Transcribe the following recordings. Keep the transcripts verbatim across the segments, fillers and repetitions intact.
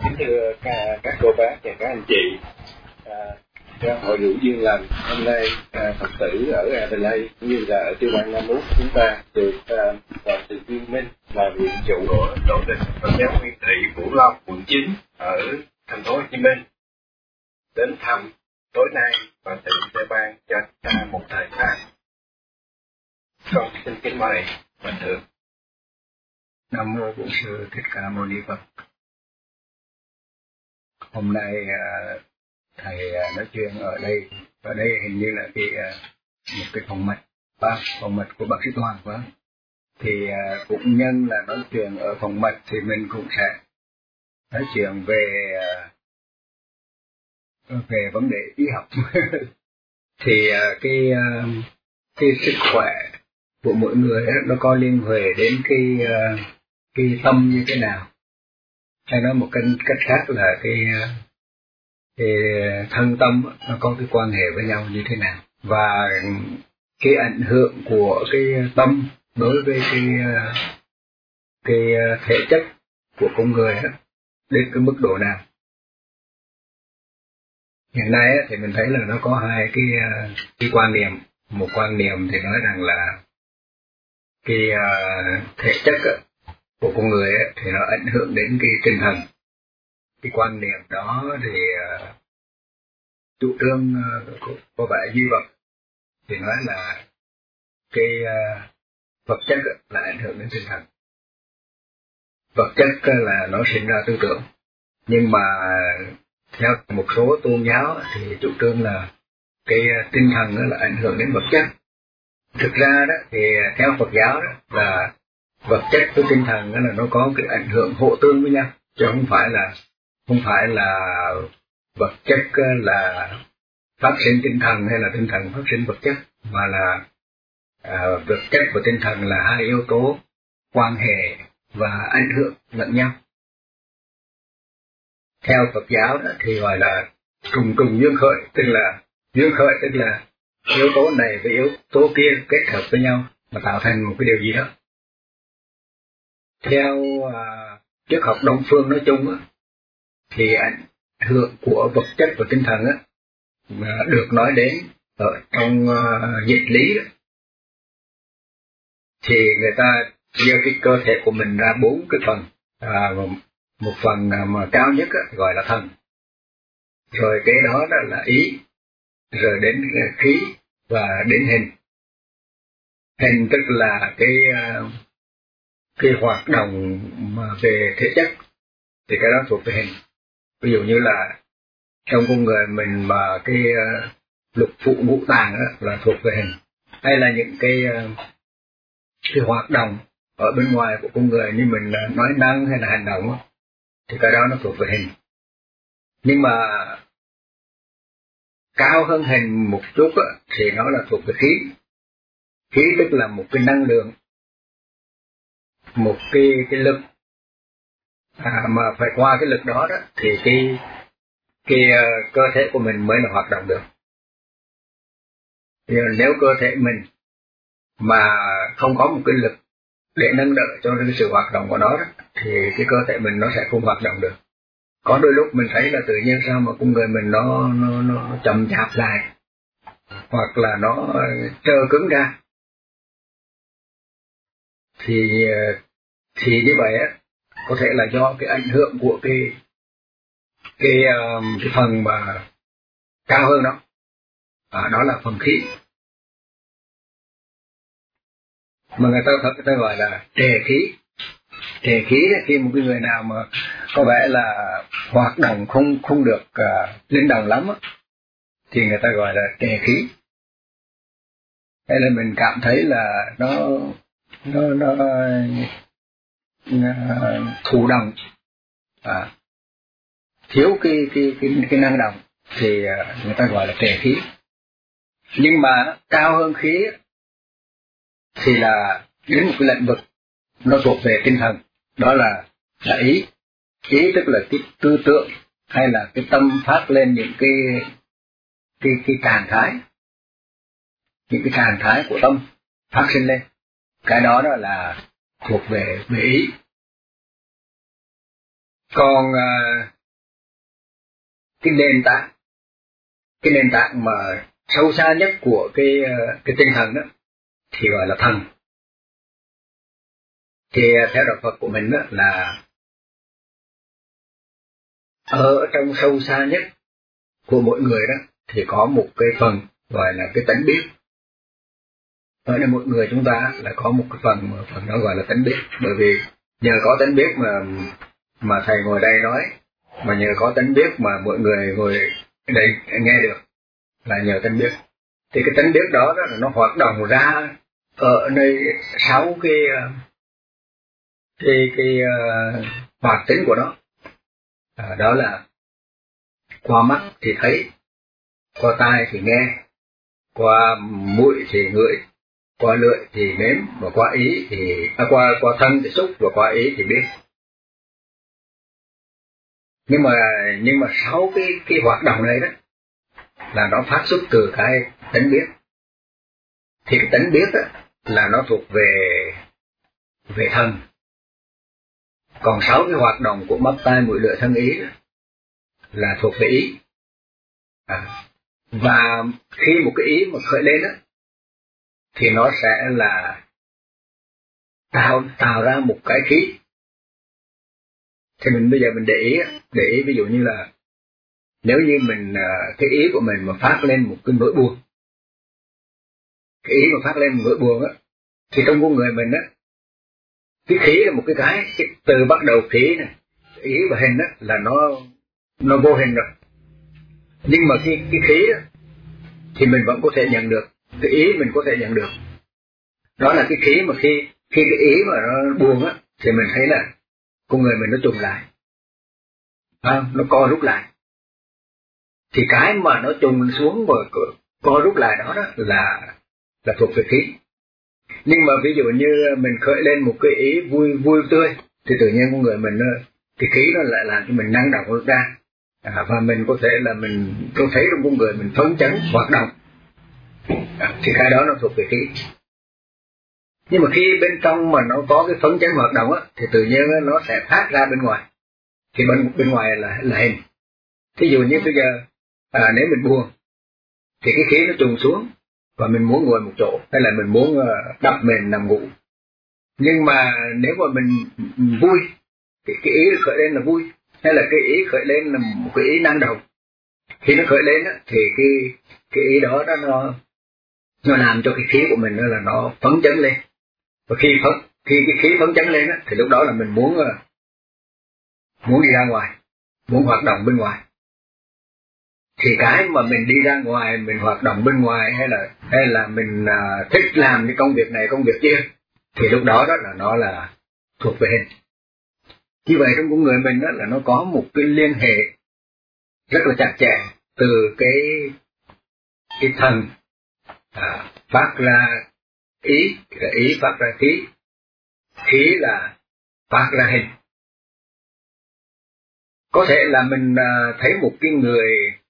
Kính thưa các, các cô bác và các anh chị, à, trong hội hữu duyên lành hôm nay, à, Phật tử ở Adelaide cũng như là ở tiểu bang Nam Úc chúng ta được à, Hòa thượng Viên Minh là viện chủ của tổ đình Phật giáo Nguyên Thủy Vũ Long quận chín ở thành phố Hồ Chí Minh đến thăm tối nay. Hòa thượng sẽ ban cho ta một thời gian. Con xin kính mời Hòa thượng. Nam mô Bổn Sư Thích Ca Mâu Ni Phật. Hôm nay thầy nói chuyện ở đây, ở đây hình như là cái một cái phòng mạch, ba phòng mạch của bác sĩ Toàn phải không? Thì cũng nhân là nói chuyện ở phòng mạch thì mình cũng sẽ nói chuyện về về vấn đề y học. Thì cái cái sức khỏe của mỗi người nó có liên hệ đến cái cái tâm như thế nào, hay nói một cách cách khác là cái cái thân tâm nó có cái quan hệ với nhau như thế nào, và cái ảnh hưởng của cái tâm đối với cái cái thể chất của con người đó, đến cái mức độ nào. Hiện nay thì mình thấy là nó có hai cái cái quan niệm. Một quan niệm thì nói rằng là cái thể chất của con người thì nó ảnh hưởng đến cái tinh thần. Cái quan niệm đó thì uh, chủ trương uh, có, có vẻ duy vật thì nói là cái uh, vật chất là ảnh hưởng đến tinh thần. Vật chất là nó sinh ra tư tưởng, nhưng mà theo một số tôn giáo thì chủ trương là cái uh, tinh thần là ảnh hưởng đến vật chất. Thực ra đó thì theo Phật giáo đó là vật chất với tinh thần là nó có cái ảnh hưởng hộ tương với nhau, chứ không phải là không phải là vật chất là phát sinh tinh thần hay là tinh thần phát sinh vật chất, mà là à, vật chất và tinh thần là hai yếu tố quan hệ và ảnh hưởng lẫn nhau. Theo Phật giáo đó thì gọi là trùng trùng duyên khởi, tức là duyên khởi tức là yếu tố này với yếu tố kia kết hợp với nhau mà tạo thành một cái điều gì đó. Theo à, triết học Đông phương nói chung á, thì ảnh hưởng của vật chất và tinh thần á được nói đến ở trong uh, dịch lý đó. Thì người ta chia cái cơ thể của mình ra bốn cái phần, à, một phần mà cao nhất á, gọi là thần, rồi cái đó đó là ý, rồi đến khí và đến hình. Hình tức là cái uh, cái hoạt động mà về thể chất thì cái đó thuộc về hình. Ví dụ như là trong con người mình mà cái uh, lục phủ ngũ tạng là thuộc về hình, hay là những cái uh, cái hoạt động ở bên ngoài của con người như mình uh, nói năng hay là hành động thì cái đó nó thuộc về hình. Nhưng mà cao hơn hình một chút thì nó là thuộc về khí. Khí tức là một cái năng lượng, một cái cái lực, à, mà phải qua cái lực đó đó thì cái cái uh, cơ thể của mình mới là hoạt động được. Nếu cơ thể mình mà không có một cái lực để nâng đỡ cho cái sự hoạt động của nó đó, thì cái cơ thể mình nó sẽ không hoạt động được. Có đôi lúc mình thấy là tự nhiên sao mà con người mình nó nó nó chậm chạp lại, hoặc là nó trơ cứng ra, thì thì như vậy á, có thể là do cái ảnh hưởng của cái cái cái phần mà cao hơn đó, à, đó là phần khí, mà người ta người ta gọi là trề khí. Trề khí là khi một cái người nào mà có vẻ là hoạt động không không được uh, linh động lắm á, thì người ta gọi là trề khí. Hay là mình cảm thấy là nó nó nó, nó thụ động, à, thiếu cái cái cái cái năng động thì uh, người ta gọi là trề khí. Nhưng mà cao hơn khí thì là đến một cái lĩnh vực nó thuộc về tinh thần, đó là là ý. Ý tức là cái tư tưởng hay là cái tâm phát lên những cái cái cái trạng thái, những cái trạng thái của tâm phát sinh lên, cái đó đó là thuộc về về ý. Còn uh, cái nền tảng, cái nền tảng mà sâu xa nhất của cái cái tinh thần đó thì gọi là thần. Thì theo đạo Phật của mình đó là ở trong sâu xa nhất của mỗi người đó thì có một cái phần gọi là cái tánh biết. Ở đây mỗi người chúng ta là có một cái phần phần đó gọi là tánh biết, bởi vì nhờ có tánh biết mà mà thầy ngồi đây nói, mà nhờ có tánh biết mà mọi người ngồi đây nghe được, là nhờ tánh biết. Thì cái tánh biết đó, đó là nó hoạt động ra ở nơi sáu cái cái cái uh, hoạt tính của nó. À, đó là qua mắt thì thấy, qua tai thì nghe, qua mũi thì ngửi, qua lưỡi thì nếm, và qua ý thì à, qua qua thân thì xúc, và qua ý thì biết. Nhưng mà nhưng mà sáu cái cái hoạt động này đó là nó phát xuất từ cái tánh biết. Thì cái tánh biết đó là nó thuộc về về thân. Còn sáu cái hoạt động của mắt, tai, mũi, lưỡi, thân, ý là thuộc về ý. À, và khi một cái ý mà khởi lên đó, thì nó sẽ là tạo tạo ra một cái khí. Thì mình bây giờ mình để ý, để ý ví dụ như là nếu như mình cái ý của mình mà phát lên một cái nỗi buồn, cái ý mà phát lên một nỗi buồn á, thì trong con người mình á, cái khí là một cái cái, cái từ bắt đầu khí này, ý và hình á là nó nó vô hình rồi. Nhưng mà cái cái khí á, thì mình vẫn có thể nhận được, cái ý mình có thể nhận được. Đó là cái khí mà khi khi cái ý mà nó buồn á, thì mình thấy là con người mình nó trùng lại, à, nó co rút lại. Thì cái mà nó trùng xuống và co rút lại đó, đó là là thuộc về khí. Nhưng mà ví dụ như mình khởi lên một cái ý vui vui tươi, thì tự nhiên con người mình cái khí nó lại làm cho mình năng động ra, à, và mình có thể là mình có thấy trong con người mình phấn chấn hoạt động, à, thì cái đó nó thuộc về khí. Nhưng mà khi bên trong mà nó có cái phấn chấn hoạt động á, thì tự nhiên nó sẽ phát ra bên ngoài. Thì bên bên ngoài là là hình. Thí dụ như bây giờ à, nếu mình buồn thì cái khí nó trùng xuống và mình muốn ngồi một chỗ, hay là mình muốn đắp mền nằm ngủ. Nhưng mà nếu mà mình vui thì cái ý khởi lên là vui, hay là cái ý khởi lên là một cái ý năng động. Khi nó khởi lên á, thì cái cái ý đó, đó nó nó làm cho cái khí của mình đó là nó phấn chấn lên. Và khi phấn, khi cái khí phấn chấn lên á, thì lúc đó là mình muốn muốn đi ra ngoài, muốn hoạt động bên ngoài. Thì cái mà mình đi ra ngoài, mình hoạt động bên ngoài, hay là hay là mình uh, thích làm cái công việc này công việc kia, thì lúc đó đó là nó là thuộc về hình. Như vậy trong con người mình đó là nó có một cái liên hệ rất là chặt chẽ từ cái cái thần à, phát ra ý, là ý phát ra khí, khí là phát ra hình. Có thể là mình uh, thấy một cái người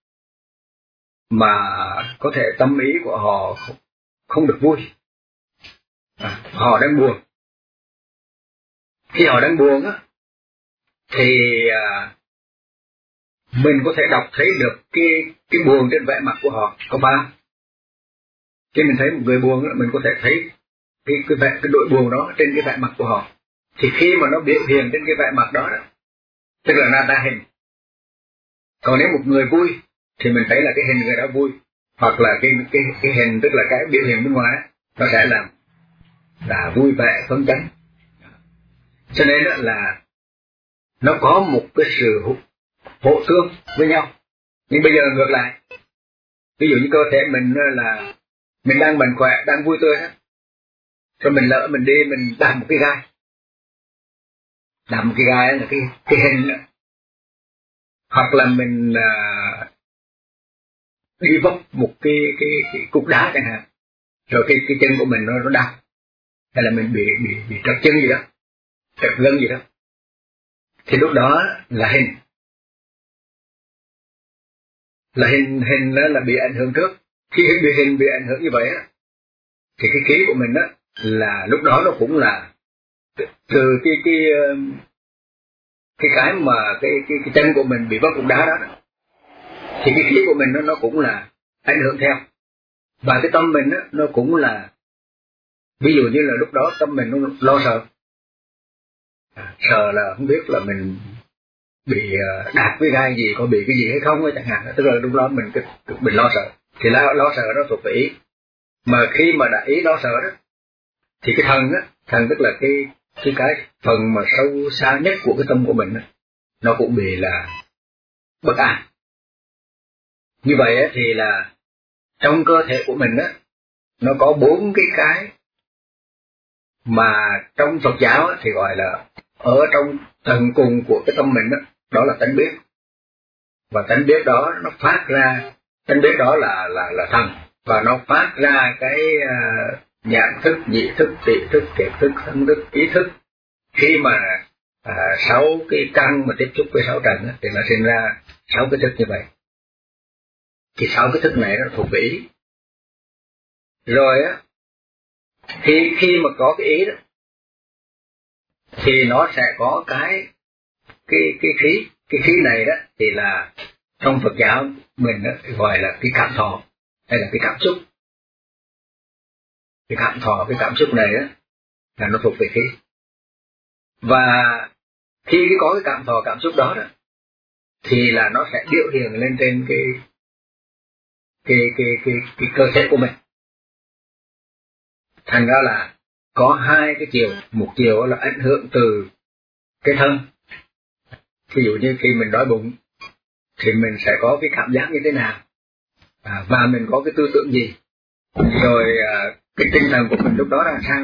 mà có thể tâm ý của họ không được vui, à, họ đang buồn. Khi họ đang buồn á, thì à, mình có thể đọc thấy được cái cái buồn trên vẻ mặt của họ, có phải không? Khi mình thấy một người buồn á, mình có thể thấy cái cái vẻ cái nỗi buồn đó trên cái vẻ mặt của họ. Thì khi mà nó biểu hiện trên cái vẻ mặt đó, đó tức là nó ra hình. Còn nếu một người vui thì mình thấy là cái hình người đó vui, hoặc là cái cái cái hình tức là cái biểu hiện bên ngoài nó sẽ làm là vui vẻ phấn chấn. Cho nên đó là nó có một cái sự hỗ tương với nhau. Nhưng bây giờ ngược lại, ví dụ như cơ thể mình là mình đang mạnh khỏe, đang vui tươi đó, rồi mình lỡ mình đi mình đạp một cái gai, đạp một cái gai là cái cái hình đó. Hoặc là mình à, đi vấp một cái cái cái cục đá chẳng hạn, rồi cái cái chân của mình nó nó đau, hay là mình bị bị bị trật chân gì đó, trật gân gì đó, thì lúc đó là hình, là hình hình đó là bị ảnh hưởng trước. Khi bị hình bị ảnh hưởng như vậy á, thì cái khí của mình á là lúc đó nó cũng là từ cái cái cái cái mà cái cái, cái chân của mình bị vấp cục đá đó, thì cái khí của mình nó, nó cũng là ảnh hưởng theo. Và cái tâm mình đó, nó cũng là, ví dụ như là lúc đó tâm mình nó lo sợ, à, sợ là không biết là mình bị uh, đạp với gai gì, có bị cái gì hay không ấy chẳng hạn, tức là lúc đó mình mình lo sợ, thì lo, lo sợ nó thuộc về ý. Mà khi mà đã ý lo sợ đó, thì cái thần á, thần tức là cái cái cái phần mà sâu xa nhất của cái tâm của mình đó, nó cũng bị là bất an. Như vậy á, thì là trong cơ thể của mình á, nó có bốn cái cái mà trong Phật giáo á, thì gọi là ở trong tầng cùng của cái tâm mình đó, đó là tánh biết. Và tánh biết đó nó phát ra, tánh biết đó là là là thần, và nó phát ra cái uh, nhãn thức, nhị thức, tị thức, kiệt thức, thân thức, ý thức. Khi mà uh, sáu cái căn mà tiếp xúc với sáu trần á, thì nó sinh ra sáu cái thức như vậy. Thì sáu cái thức này nó thuộc về ý. Rồi á, khi khi mà có cái ý đó, thì nó sẽ có cái cái cái khí, cái khí này đó thì là trong Phật giáo mình đó, gọi là cái cảm thọ hay là cái cảm xúc. Cái cảm thọ, cái cảm xúc này đó là nó thuộc về khí. Và khi có cái cảm thọ, cảm xúc đó đó, thì là nó sẽ biểu hiện lên trên cái cái cái cái, cái cơ thể của mình. Thành ra là có hai cái chiều, một chiều là ảnh hưởng từ cái thân. Ví dụ như khi mình đói bụng thì mình sẽ có cái cảm giác như thế nào, à, và mình có cái tư tưởng gì, rồi à, cái tinh thần của mình lúc đó là sao.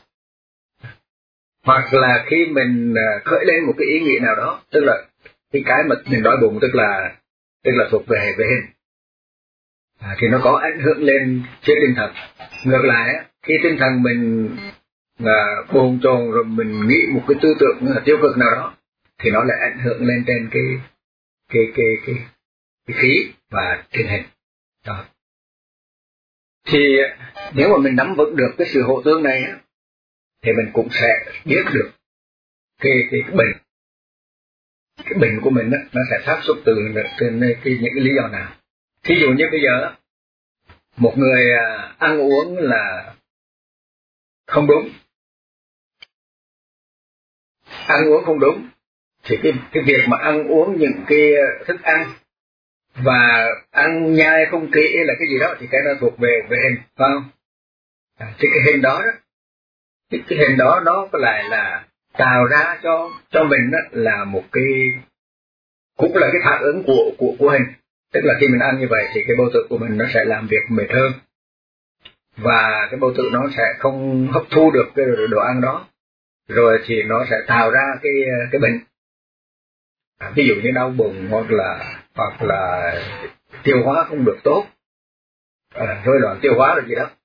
Hoặc là khi mình à, khởi lên một cái ý nghĩ nào đó, tức là cái cái mà mình đói bụng tức là tức là thuộc về về hình, à, thì nó có ảnh hưởng lên phía tinh thần. Ngược lại á, khi tinh thần mình à, bồn chồn rồi mình nghĩ một cái tư tưởng tiêu cực nào đó, thì nó lại ảnh hưởng lên trên cái cái cái cái, cái khí và trên hình đó. Thì nếu mà mình nắm vững được cái sự hộ tương này á, thì mình cũng sẽ biết được cái cái, cái bệnh cái bệnh của mình á, nó sẽ phát xuất từ trên cái những cái lý do nào. Thí dụ như bây giờ một người ăn uống là không đúng, ăn uống không đúng, thì cái cái việc mà ăn uống những cái thức ăn và ăn nhai không kỹ là cái gì đó, thì cái nó thuộc về về hình, phải không? À, thì cái hình đó đó, cái, cái hình đó nó có lại là tạo ra cho cho mình đó là một cái, cũng là cái phản ứng của của của hình. Tức là khi mình ăn như vậy thì cái bao tử của mình nó sẽ làm việc mệt hơn, và cái bao tử nó sẽ không hấp thu được cái đồ ăn đó, rồi thì nó sẽ tạo ra cái cái bệnh. À, ví dụ như đau bụng, hoặc là hoặc là tiêu hóa không được tốt, à, rối loạn tiêu hóa rồi gì đó.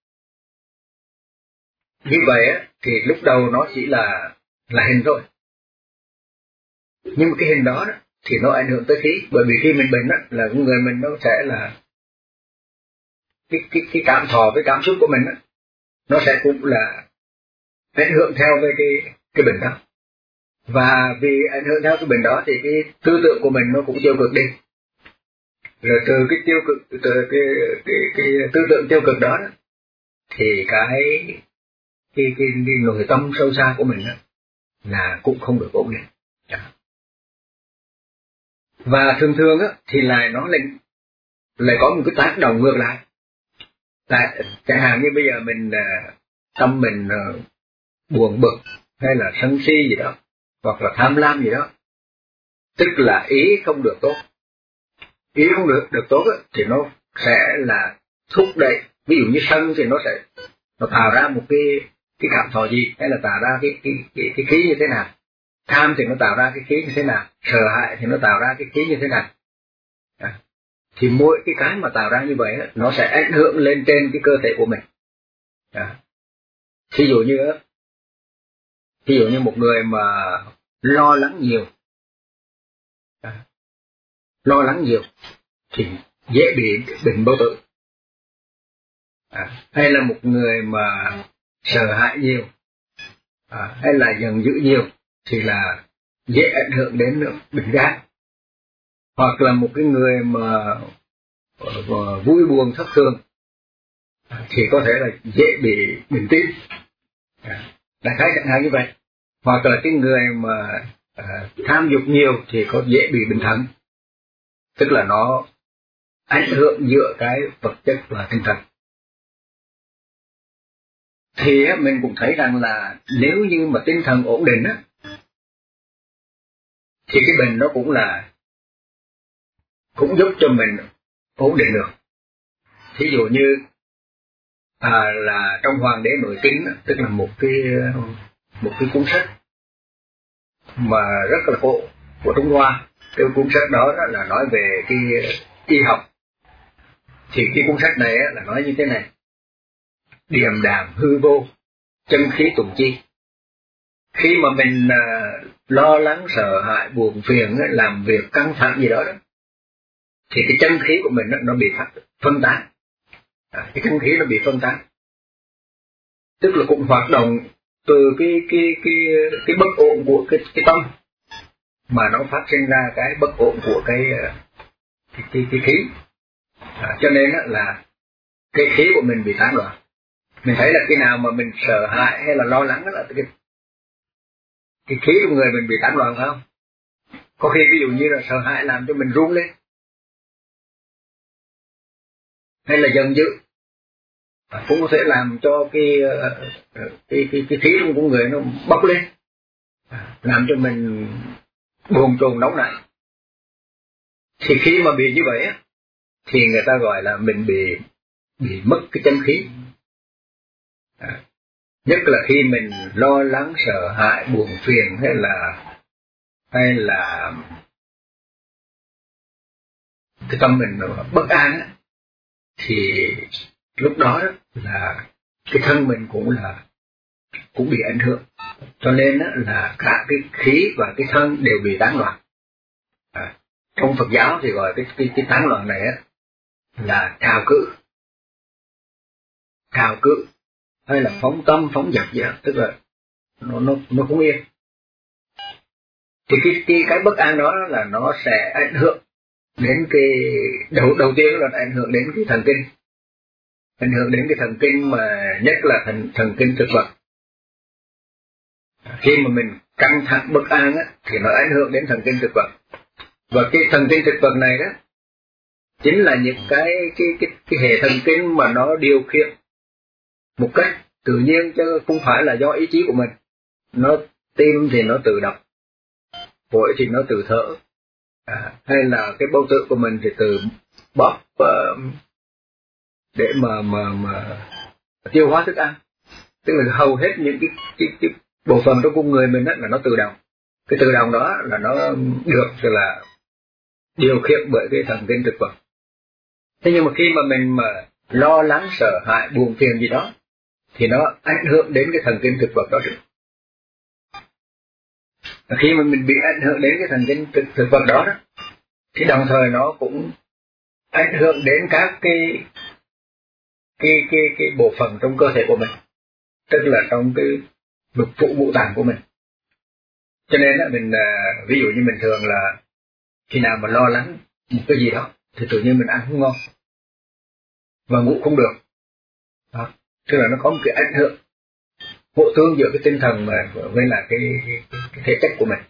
Như vậy á, thì lúc đầu nó chỉ là là hình thôi, nhưng mà cái hình đó, đó thì nó ảnh hưởng tới khí. Bởi vì khi mình bệnh đó, là người mình nó sẽ là cái cái cái cảm thọ với cảm xúc của mình đó, nó sẽ cũng là ảnh hưởng theo với cái cái bệnh đó. Và vì ảnh hưởng theo cái bệnh đó thì cái tư tưởng của mình nó cũng tiêu cực đi. Rồi từ cái tiêu cực, từ cái cái cái tư tưởng tiêu cực đó, đó thì cái cái cái, cái nội tâm sâu xa của mình đó, là cũng không được ổn định. Và thường thường á thì là nó lại lại có một cái tác động ngược lại. Tại chẳng hạn như bây giờ mình tâm mình buồn bực hay là sân si gì đó, hoặc là tham lam gì đó, tức là ý không được tốt. Ý không được được tốt á, thì nó sẽ là thúc đẩy. Ví dụ như sân thì nó sẽ nó tạo ra một cái cái cảm thọ gì, hay là tạo ra cái cái cái, cái khí như thế nào. Tham thì nó tạo ra cái khí như thế nào, sợ hãi thì nó tạo ra cái khí như thế nào. À, thì mỗi cái cái mà tạo ra như vậy á, nó sẽ ảnh hưởng lên trên cái cơ thể của mình. À, ví dụ như ví dụ như một người mà lo lắng nhiều, à, lo lắng nhiều thì dễ bị bệnh bao tử. À, hay là một người mà sợ hãi nhiều, à, hay là giận dữ nhiều thì là dễ ảnh hưởng đến bệnh gan. Hoặc là một cái người mà uh, vui buồn thất thường thì có thể là dễ bị bệnh tim. Đại khái chẳng hạn như vậy. Hoặc là cái người mà uh, tham dục nhiều thì có dễ bị bệnh thận, tức là nó ảnh hưởng giữa cái vật chất và tinh thần. Thì mình cũng thấy rằng là nếu như mà tinh thần ổn định á, thì cái bệnh nó cũng là cũng giúp cho mình ổn định được. Thí dụ như à, là trong Hoàng đế Nội Kinh, tức là một cái một cái cuốn sách mà rất là cổ của Trung Hoa. Cái cuốn sách đó, đó là nói về cái y học. Thì cái cuốn sách này là nói như thế này: điềm đạm hư vô, chân khí tùng chi. Khi mà mình à, lo lắng, sợ hãi, buồn phiền, làm việc căng thẳng gì đó, đó thì cái chân khí của mình đó, nó bị phân tán. À, cái chân khí nó bị phân tán, tức là cũng hoạt động từ cái cái cái cái bất ổn của cái cái tâm mà nó phát sinh ra cái bất ổn của cái cái cái, cái khí. À, cho nên là cái khí của mình bị tán loạn. Mình thấy là khi nào mà mình sợ hãi hay là lo lắng đó là cái cái khí của người mình bị tán loạn, phải không? Có khi ví dụ như là sợ hãi làm cho mình run lên, hay là giận dữ cũng có thể làm cho cái cái cái, cái khí trong của người nó bốc lên, làm cho mình buồn chồn nóng nảy. Thì khi mà bị như vậy á, thì người ta gọi là mình bị bị mất cái chân khí. À, nhất là khi mình lo lắng, sợ hãi, buồn phiền, hay là hay là cái tâm mình bất an á, thì lúc đó, đó là cái thân mình cũng là cũng bị ảnh hưởng. Cho nên đó là cả cái khí và cái thân đều bị tán loạn. À, trong Phật giáo thì gọi cái cái, cái tán loạn này á là trào cự, trào cự hay là phóng tâm, phóng dật vậy, tức là nó nó nó không yên. Thì cái cái cái bất an đó là nó sẽ ảnh hưởng đến cái đầu đầu tiên là ảnh hưởng đến cái thần kinh, ảnh hưởng đến cái thần kinh mà nhất là thần thần kinh thực vật. Khi mà mình căng thẳng bất an á, thì nó ảnh hưởng đến thần kinh thực vật. Và cái thần kinh thực vật này đó chính là những cái cái cái, cái hệ thần kinh mà nó điều khiển một cách tự nhiên, chứ không phải là do ý chí của mình. Nó tim thì nó tự đập, phổi thì nó tự thở, à, hay là cái bao tử của mình thì tự bóp uh, để mà mà mà tiêu hóa thức ăn. Tức là hầu hết những cái cái, cái bộ phận trong con người mình đó là nó tự động. Cái tự động đó là nó được là điều khiển bởi cái thần kinh thực vật. Thế nhưng mà khi mà mình mà lo lắng, sợ hãi, buồn phiền gì đó thì nó ảnh hưởng đến cái thần kinh thực vật đó được. Và khi mà mình bị ảnh hưởng đến cái thần kinh thực, thực vật đó, đó thì đồng thời nó cũng ảnh hưởng đến các cái cái cái cái bộ phận trong cơ thể của mình, tức là trong cái lục phủ ngũ tạng của mình. Cho nên là mình ví dụ như mình thường là khi nào mà lo lắng một cái gì đó thì tự nhiên mình ăn không ngon và ngủ không được. Đó, tức là nó có một cái ảnh hưởng hộ tương giữa cái tinh thần mà với là cái, cái, cái thể chất của mình.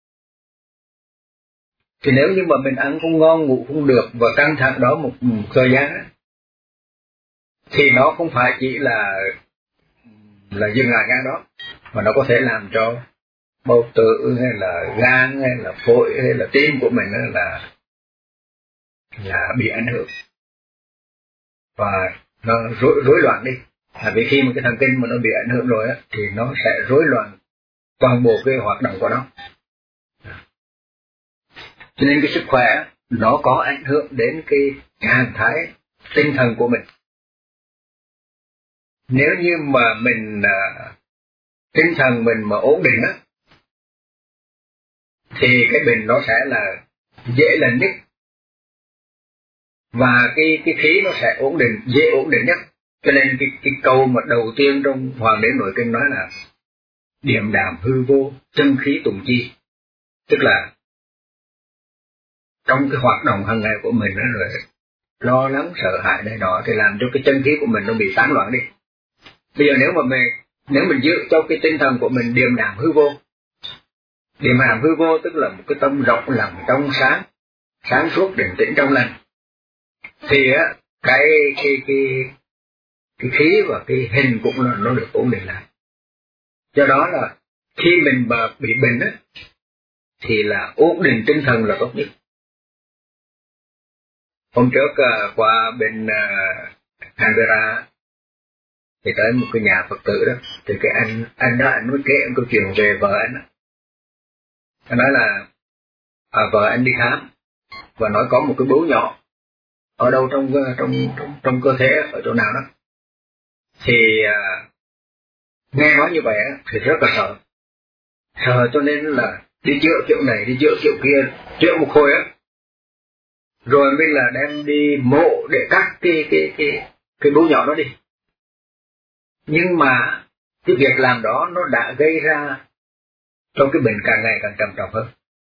Thì nếu như mà mình ăn không ngon, ngủ không được và căng thẳng đó một, một thời gian đó, thì nó không phải chỉ là là dừng lại ngang đó, mà nó có thể làm cho bao tử hay là gan hay là phổi hay là tim của mình là là bị ảnh hưởng và nó rối rối loạn đi. À, vì khi mà cái thần kinh mà nó bị ảnh hưởng rồi á, thì nó sẽ rối loạn toàn bộ cái hoạt động của nó. Cho nên cái sức khỏe nó có ảnh hưởng đến cái trạng thái tinh thần của mình. Nếu như mà mình uh, tinh thần mình mà ổn định á, thì cái bệnh nó sẽ là dễ lành nhất và cái cái khí nó sẽ ổn định, dễ ổn định nhất. Cho nên cái cái câu mà đầu tiên trong Hoàng đế Nội Kinh nói là điềm đạm hư vô, chân khí tùng chi, tức là trong cái hoạt động hàng ngày của mình đó rồi lo lắng sợ hãi này đó thì làm cho cái chân khí của mình nó bị tán loạn đi. Bây giờ nếu mà mình nếu mình giữ cho cái tinh thần của mình điềm đạm hư vô, điềm đạm hư vô tức là một cái tâm rộng lòng trong sáng, sáng suốt định tĩnh trong lành, thì á cái cái cái cái khí và cái hình cũng là nó được ổn định lại. Do đó là khi mình mà bị bệnh á thì là ổn định tinh thần là tốt nhất. Hôm trước uh, qua bên uh, Canberra thì tới một cái nhà Phật tử đó, thì cái anh anh đó anh mới kể câu chuyện về vợ anh đó. Anh nói là à, vợ anh đi khám và nói có một cái bướu nhỏ ở đâu trong trong trong, trong cơ thể ở chỗ nào đó, thì uh, nghe nói như vậy thì rất là sợ, sợ cho nên là đi chữa kiểu này đi chữa kiểu kia, chữa một hồi á, rồi mới là đem đi mộ để cắt cái cái cái cái bướu nhỏ đó đi. Nhưng mà cái việc làm đó nó đã gây ra cho cái bệnh càng ngày càng trầm trọng hơn.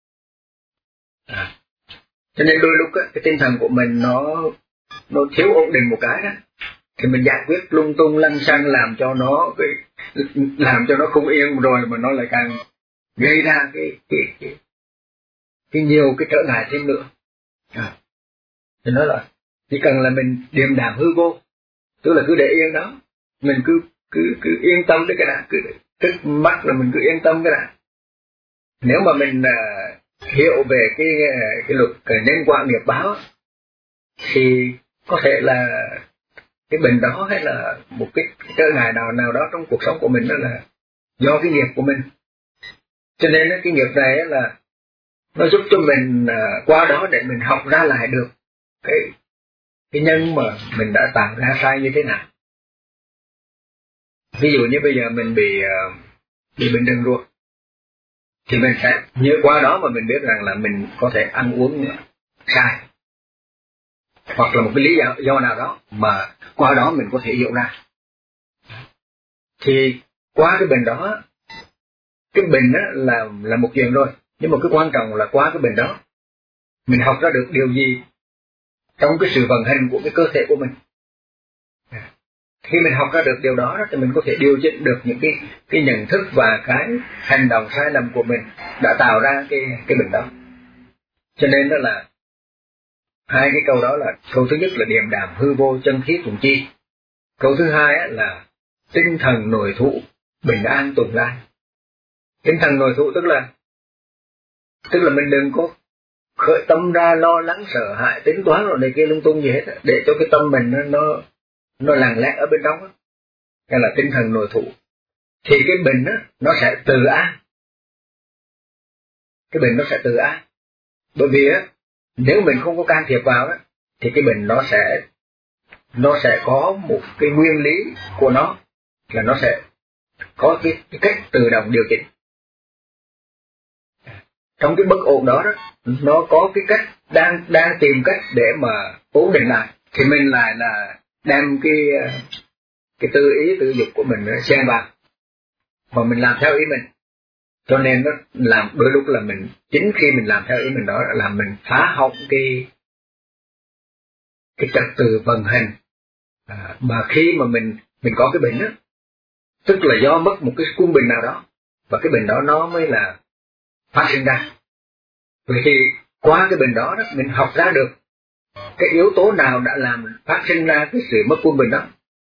À. Cho nên đôi lúc á, cái tinh thần của mình nó nó thiếu ổn định một cái đó, thì mình giải quyết lung tung lăng xăng làm cho nó cái làm cho nó không yên, rồi mà nó lại càng gây ra cái cái cái, cái nhiều cái trở ngại thêm nữa. À. Thì nói là chỉ cần là mình điềm đạm hư vô, tức là cứ để yên đó, mình cứ cứ cứ yên tâm đấy cái đã, cứ tức mắt là mình cứ yên tâm cái đã. Nếu mà mình uh, hiểu về cái cái luật nhân quả nghiệp báo thì có thể là cái bệnh đó hay là một cái trở ngại nào nào đó trong cuộc sống của mình đó là do cái nghiệp của mình. Cho nên cái nghiệp này là nó giúp cho mình uh, qua đó để mình học ra lại được cái cái nhân mà mình đã tạo ra sai như thế nào. Ví dụ như bây giờ mình bị uh, bị bệnh đường ruột thì mình sẽ nhớ qua đó mà mình biết rằng là mình có thể ăn uống sai, hoặc là một cái lý do, do nào đó mà qua đó mình có thể hiểu ra. Thì qua cái bệnh đó, cái bệnh đó là là một chuyện rồi, nhưng mà cái quan trọng là qua cái bệnh đó mình học ra được điều gì trong cái sự vận hành của cái cơ thể của mình. Khi mình học ra được điều đó thì mình có thể điều chỉnh được những cái cái nhận thức và cái hành động sai lầm của mình đã tạo ra cái cái bệnh đó. Cho nên đó là hai cái câu đó là câu thứ nhất là điềm đạm hư vô chân khí tùng chi, câu thứ hai là tinh thần nội thụ bình an tùng lai. Tinh thần nội thụ tức là tức là mình đừng có khởi tâm ra lo lắng sợ hãi tính toán rồi này kia lung tung gì hết, để cho cái tâm mình nó nó nó lặng lẽ ở bên trong đó. Cái là tinh thần nội thụ, thì cái bệnh đó nó sẽ tự an, cái bệnh nó sẽ tự an. Bởi vì á, nếu mình không có can thiệp vào đó thì cái bệnh nó sẽ nó sẽ có một cái nguyên lý của nó, là nó sẽ có cái, cái cách tự động điều chỉnh. Trong cái bất ổn đó, đó nó có cái cách đang đang tìm cách để mà ổn định lại, thì mình lại là đem cái cái tư ý tự dục của mình xen vào và mình làm theo ý mình. Cho nên nó làm đôi lúc là mình chính khi mình làm theo ý mình đó là mình phá hỏng cái cái trật tự vận hành. À, mà khi mà mình mình có cái bệnh đó, tức là do mất một cái quân bình nào đó, và cái bệnh đó nó mới là phát sinh ra. Vậy thì qua cái bệnh đó, đó mình học ra được cái yếu tố nào đã làm phát sinh ra cái sự mất quân bình đó.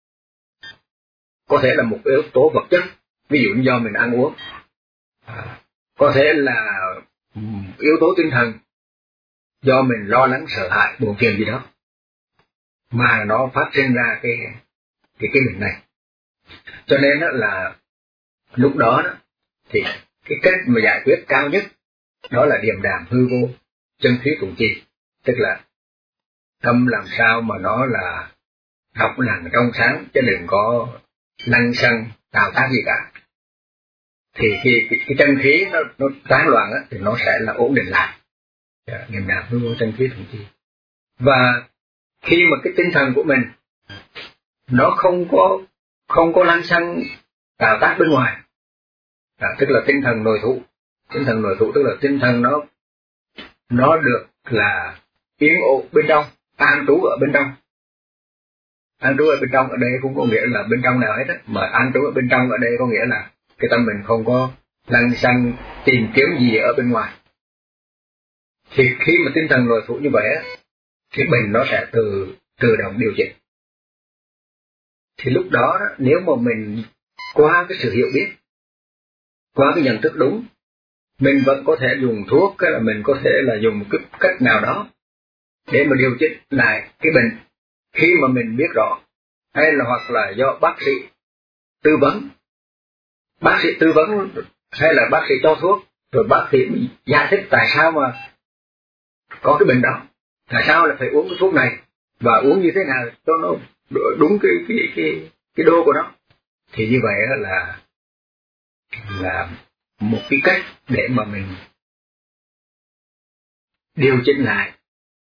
Có thể là một yếu tố vật chất, ví dụ như do mình ăn uống, à, có thể là yếu tố tinh thần, do mình lo lắng sợ hãi buồn phiền gì đó mà nó phát sinh ra cái cái cái bệnh này. Cho nên đó là lúc đó, đó thì cái cách mà giải quyết cao nhất đó là điềm đạm hư vô chân khí tùng chi, tức là tâm làm sao mà nó là học lặng trong sáng, chứ đừng có lăng xăng tạo tác gì cả. Thì khi cái, cái chân khí nó, nó tán loạn á, thì nó sẽ là ổn định lại. Điềm đạm hư vô chân khí tùng chi. Và khi mà cái tinh thần của mình nó không có không có lăng xăng tạo tác bên ngoài, à, tức là tinh thần nội thụ. Tinh thần nội thụ tức là tinh thần nó nó được là yên ổn bên trong, an trú ở bên trong. An trú ở bên trong ở đây cũng có nghĩa là bên trong nào hết á, mà an trú ở bên trong ở đây có nghĩa là cái tâm mình không có lăng xăng tìm kiếm gì ở bên ngoài. Thì khi mà tinh thần nội phủ như vậy á, thì bệnh nó sẽ tự tự động điều chỉnh. Thì lúc đó, đó nếu mà mình qua cái sự hiểu biết, qua cái nhận thức đúng, mình vẫn có thể dùng thuốc, là mình có thể là dùng một cái cách nào đó để mà điều chỉnh lại cái bệnh khi mà mình biết rõ, hay là hoặc là do bác sĩ tư vấn, bác sĩ tư vấn hay là bác sĩ cho thuốc, rồi bác sĩ giải thích tại sao mà có cái bệnh đó, tại sao là phải uống cái thuốc này và uống như thế nào cho nó đúng cái cái cái cái đô của nó. Thì như vậy là là một cái cách để mà mình điều chỉnh lại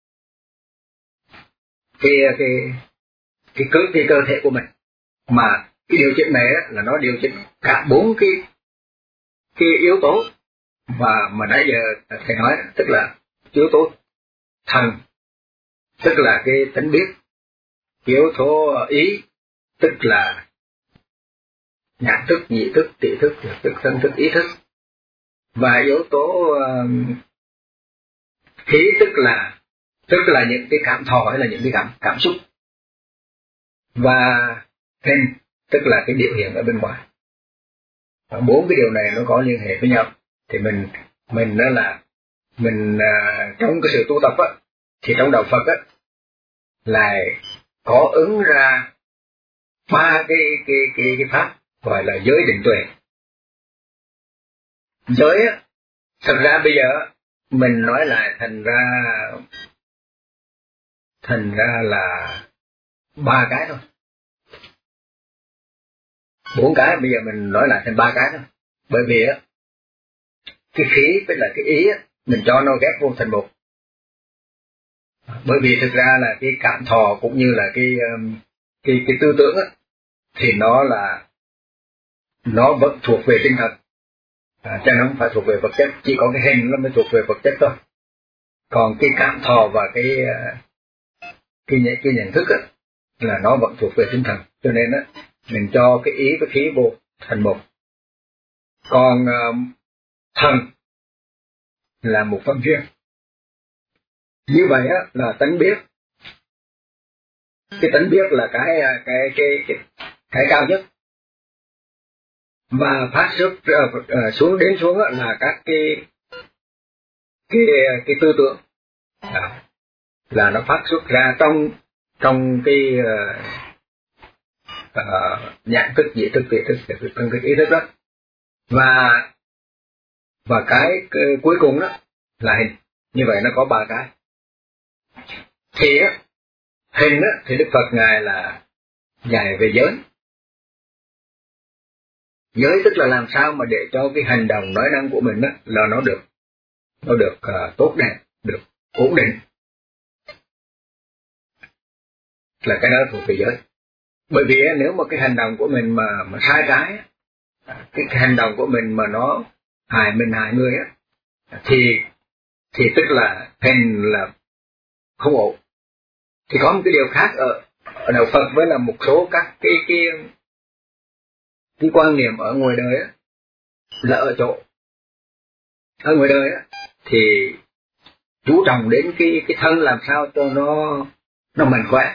cái cái cái cơ cái cơ thể của mình. Mà cái điều chỉnh này là nó điều chỉnh cả bốn cái cái yếu tố và mà nãy giờ thầy nói, tức là yếu tố thần, tức là cái tánh biết, yếu tố ý, tức là nhãn thức, nhị thức, tỷ thức, thức thân thức, ý thức, và yếu tố uh, khí, tức là tức là những cái cảm thọ hay là những cái cảm cảm xúc, và hình, tức là cái biểu hiện ở bên ngoài. Và bốn cái điều này nó có liên hệ với nhau. Thì mình mình đó là mình uh, trong cái sự tu tập á, thì trong đạo Phật á là có ứng ra ba cái cái cái cái pháp gọi là giới định tuệ. Giới á, thật ra bây giờ mình nói lại thành ra thành ra là ba cái thôi, bốn cái bây giờ mình nói lại thành ba cái thôi. Bởi vì á cái khí với là cái ý á, mình cho nó ghép vô thành một. Bởi vì thực ra là cái cảm thọ cũng như là cái cái cái tư tưởng á, thì nó là nó vẫn thuộc về tinh thần, à, cho nó không phải thuộc về vật chất. Chỉ có cái hình nó mới thuộc về vật chất thôi. Còn cái cảm thọ và cái cái cái nhận thức á, là nó vẫn thuộc về tinh thần. Cho nên á mình cho cái ý với khí vô thành một. Còn uh, thần là một phân riêng. Như vậy á là tánh biết. Cái tánh biết là cái cái cái cái, cái cao nhất. Và phát xuất uh, uh, xuống đến xuống á, là các cái cái cái tư tưởng à, là nó phát xuất ra trong trong cái uh, uh, nhãn thức, nhị thức, vị thức, thức, thân thức, ý thức đó. Và và cái, cái cuối cùng đó là hình. Như vậy nó có ba cái. Thì á, hình á, thì Đức Phật Ngài là dạy về giới. Giới tức là làm sao mà để cho cái hành động nói năng của mình á, là nó được nó được uh, tốt đẹp, được ổn định. Là cái đó thuộc về giới. Bởi vì á, nếu mà cái hành động của mình mà mà sai trái á, cái, cái hành động của mình mà nó hại mình hại người á, thì thì tức là hình là không ổn. Thì có một cái điều khác ở, ở đạo Phật với là một số các cái cái cái quan niệm ở ngoài đời á, là ở chỗ ở ngoài đời á thì chú trọng đến cái cái thân làm sao cho nó nó mạnh khỏe.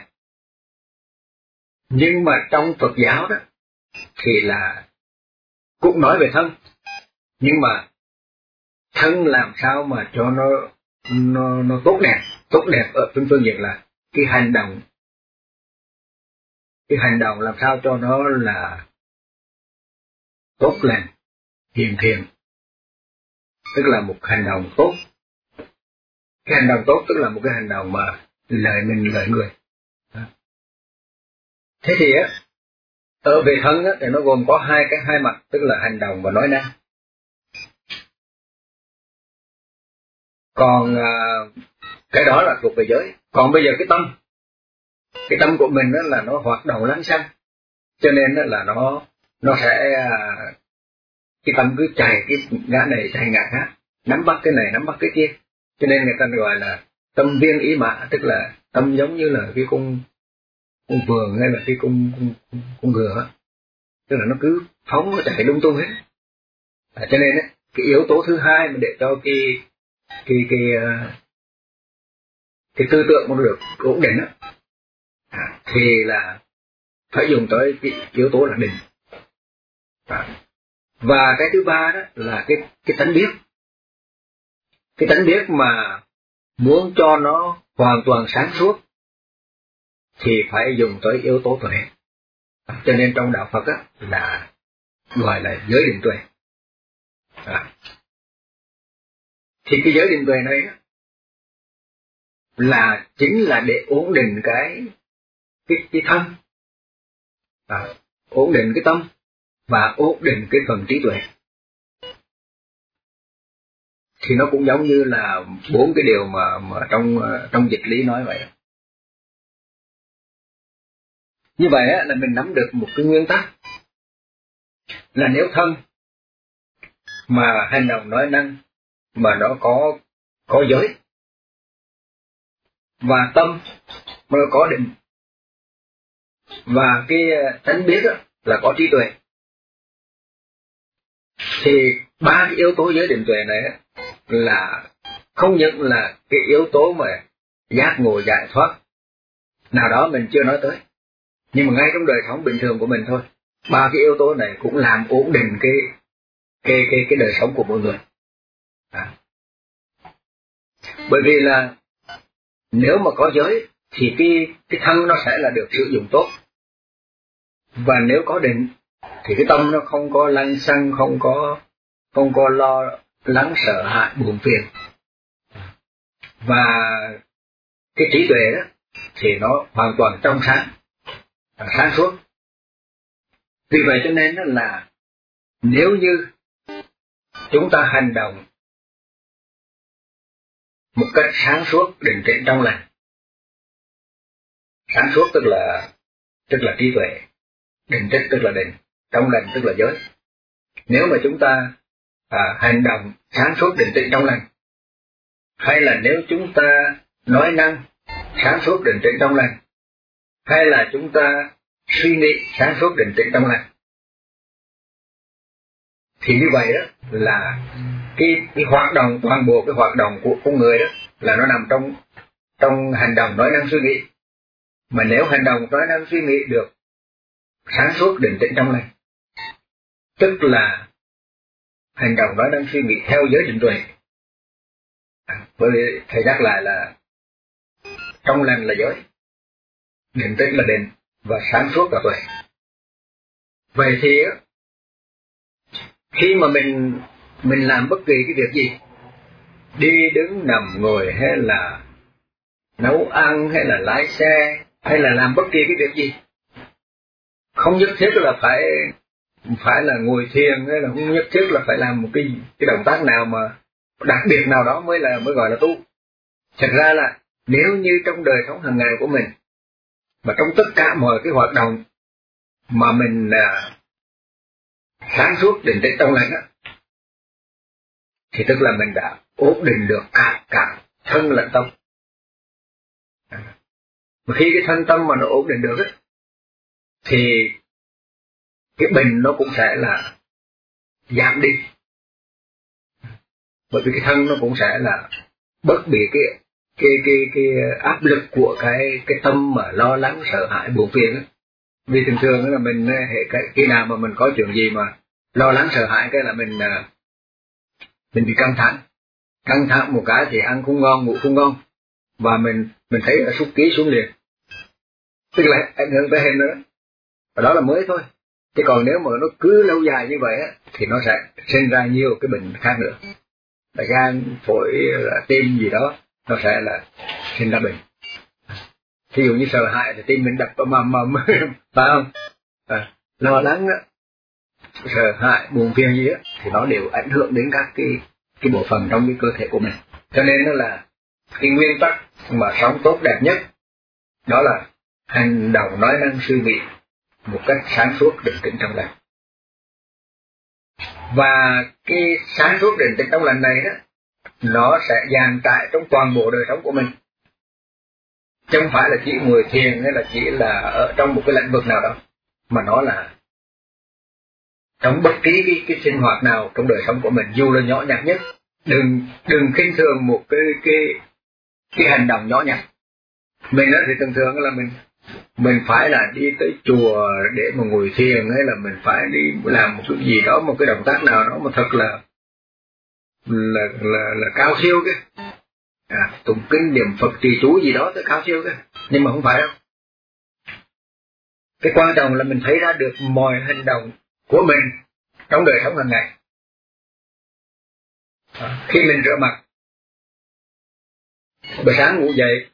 Nhưng mà trong Phật giáo đó thì là cũng nói về thân, nhưng mà thân làm sao mà cho nó nó nó tốt đẹp, tốt đẹp ở phương phương diện là cái hành động, cái hành động làm sao cho nó là tốt lành, hiền thiện, tức là một hành động tốt. Cái hành động tốt tức là một cái hành động mà lợi mình lợi người. Thế thì á, ở về thân á thì nó gồm có hai cái hai mặt, tức là hành động và nói năng. Còn à, cái đó là thuộc về giới. Còn bây giờ cái tâm, cái tâm của mình đó là nó hoạt động lắng xăng, cho nên đó là nó nó sẽ à, cái tâm cứ chạy cái ngã này chạy ngã khác, nắm bắt cái này nắm bắt cái kia, cho nên người ta gọi là tâm viên ý mã, tức là tâm giống như là cái con con vườn hay là cái con con, con, con ngựa, tức là nó cứ phóng nó chạy lung tung hết. À, cho nên ấy, cái yếu tố thứ hai mà để cho cái cái cái uh, cái tư tưởng nó được ổn định đó, à, thì là phải dùng tới cái yếu tố là định. À, và cái thứ ba đó là cái cái tánh biết, cái tánh biết mà muốn cho nó hoàn toàn sáng suốt thì phải dùng tới yếu tố tuệ. À, cho nên trong đạo Phật á là gọi là giới định tuệ. À, thì cái giới định tuệ này á, là chính là để ổn định cái cái cái thân, à, ổn định cái tâm và ổn định cái phần trí tuệ. Thì nó cũng giống như là bốn cái điều mà mà trong trong dịch lý nói vậy. Như vậy á, là mình nắm được một cái nguyên tắc là nếu thân mà hành động nói năng mà nó có có giới, và tâm mà nó có định, và cái tánh biết đó là có trí tuệ, thì ba cái yếu tố giới định tuệ này là không những là cái yếu tố mà giác ngộ giải thoát nào đó mình chưa nói tới, nhưng mà ngay trong đời sống bình thường của mình thôi, ba cái yếu tố này cũng làm ổn định cái cái cái cái đời sống của mỗi người. À, bởi vì là nếu mà có giới thì cái cái thân nó sẽ là được sử dụng tốt, và nếu có định thì cái tâm nó không có lăng xăng, không có không có lo lắng sợ hãi buồn phiền, và cái trí tuệ đó thì nó hoàn toàn trong sáng, sáng suốt. Vì vậy cho nên là nếu như chúng ta hành động một cách sáng suốt, định tĩnh, trong lành, sáng suốt tức là tức là trí tuệ, định tĩnh tức là định, trong lành tức là giới. Nếu mà chúng ta à, hành động sáng suốt, định tĩnh, trong lành, hay là nếu chúng ta nói năng sáng suốt, định tĩnh, trong lành, hay là chúng ta suy nghĩ sáng suốt, định tĩnh, trong lành, thì như vậy đó là cái, cái hoạt động, toàn bộ cái hoạt động của con người đó là nó nằm trong trong hành động nói năng suy nghĩ. Mà nếu hành động nói năng suy nghĩ được sáng suốt, định tĩnh, trong lành, tức là hành động nói năng suy nghĩ theo giới định tuệ. À, bởi vì thầy nhắc lại là trong lành là giới, định tĩnh là định, và sáng suốt là tuệ. Vậy thì khi mà mình mình làm bất kỳ cái việc gì, đi đứng nằm ngồi, hay là nấu ăn, hay là lái xe, hay là làm bất kỳ cái việc gì, không nhất thiết là phải phải là ngồi thiền, hay là không nhất thiết là phải làm một cái cái động tác nào mà đặc biệt nào đó mới là mới gọi là tu. Thật ra là nếu như trong đời sống hàng ngày của mình, mà trong tất cả mọi cái hoạt động mà mình à, sáng suốt, định tĩnh, trong lành á, thì tức là mình đã ổn định được cả cả thân lẫn tâm. Mà khi cái thân tâm mà nó ổn định được ấy, thì cái bệnh nó cũng sẽ là giảm đi, bởi vì cái thân nó cũng sẽ là bớt bị cái cái cái cái áp lực của cái cái tâm mà lo lắng sợ hãi buồn phiền ấy. Vì thường thường là mình hệ cái khi nào mà mình có chuyện gì mà lo lắng sợ hãi cái là mình mình bị căng thẳng, căng thẳng một cái thì ăn không ngon, ngủ không ngon, và mình mình thấy là sút ký xuống liền, tức là ảnh hưởng tới hình nữa, và đó là mới thôi. Chứ còn nếu mà nó cứ lâu dài như vậy á, thì nó sẽ sinh ra nhiều cái bệnh khác nữa, là gan, phổi, là tim gì đó, nó sẽ là sinh ra bệnh. Thí dụ như sợ hãi thì tim mình đập mầm mầm, phải không? À, lo lắng á, sợ hãi, buồn phiền gì á, thì nó đều ảnh hưởng đến các cái cái bộ phận trong cái cơ thể của mình. Cho nên nó là cái nguyên tắc mà sống tốt đẹp nhất, đó là hành động nói năng suy nghĩ một cách sáng suốt, định tĩnh, trong lành. Và cái sáng suốt, định tĩnh, trong lành này đó, nó sẽ dàn trải trong toàn bộ đời sống của mình. chứ không phải là chỉ ngồi thiền hay là chỉ là ở trong một cái lĩnh vực nào đó, mà nó là trong bất kỳ cái, cái sinh hoạt nào trong đời sống của mình, dù là nhỏ nhặt nhất. Đừng đừng khinh thường một cái cái cái hành động nhỏ nhặt. Mình đó thì thường thường là mình mình phải là đi tới chùa để mà ngồi thiền, hay là mình phải đi làm một cái gì đó, một cái động tác nào đó mà thật là là là, là cao siêu cái, à, tụng kinh niệm Phật trì chú gì đó tới cao siêu cái, nhưng mà không phải đâu. Cái quan trọng là mình thấy ra được mọi hành động của mình trong đời sống hàng ngày. À, khi mình rửa mặt, buổi sáng ngủ dậy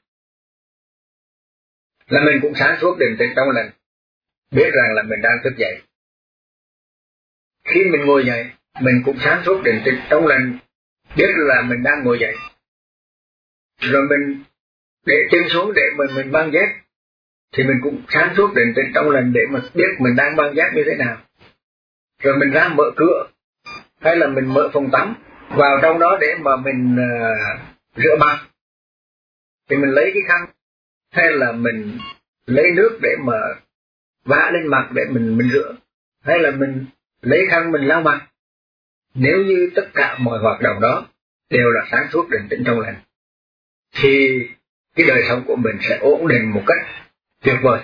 là mình cũng sáng suốt định tĩnh trong lành, biết rằng là mình đang thức dậy. Khi mình ngồi dậy, mình cũng sáng suốt định tĩnh trong lành, biết là mình đang ngồi dậy. Rồi mình để chân xuống để mình mình mang dép, thì mình cũng sáng suốt định tĩnh trong lành để mà biết mình đang mang dép như thế nào. Rồi mình ra mở cửa, hay là mình mở phòng tắm vào trong đó để mà mình uh, rửa mặt, thì mình lấy cái khăn hay là mình lấy nước để mà vã lên mặt để mình mình rửa, hay là mình lấy khăn mình lau mặt. Nếu như tất cả mọi hoạt động đó đều là sáng suốt định tĩnh trong lành, thì cái đời sống của mình sẽ ổn định một cách tuyệt vời.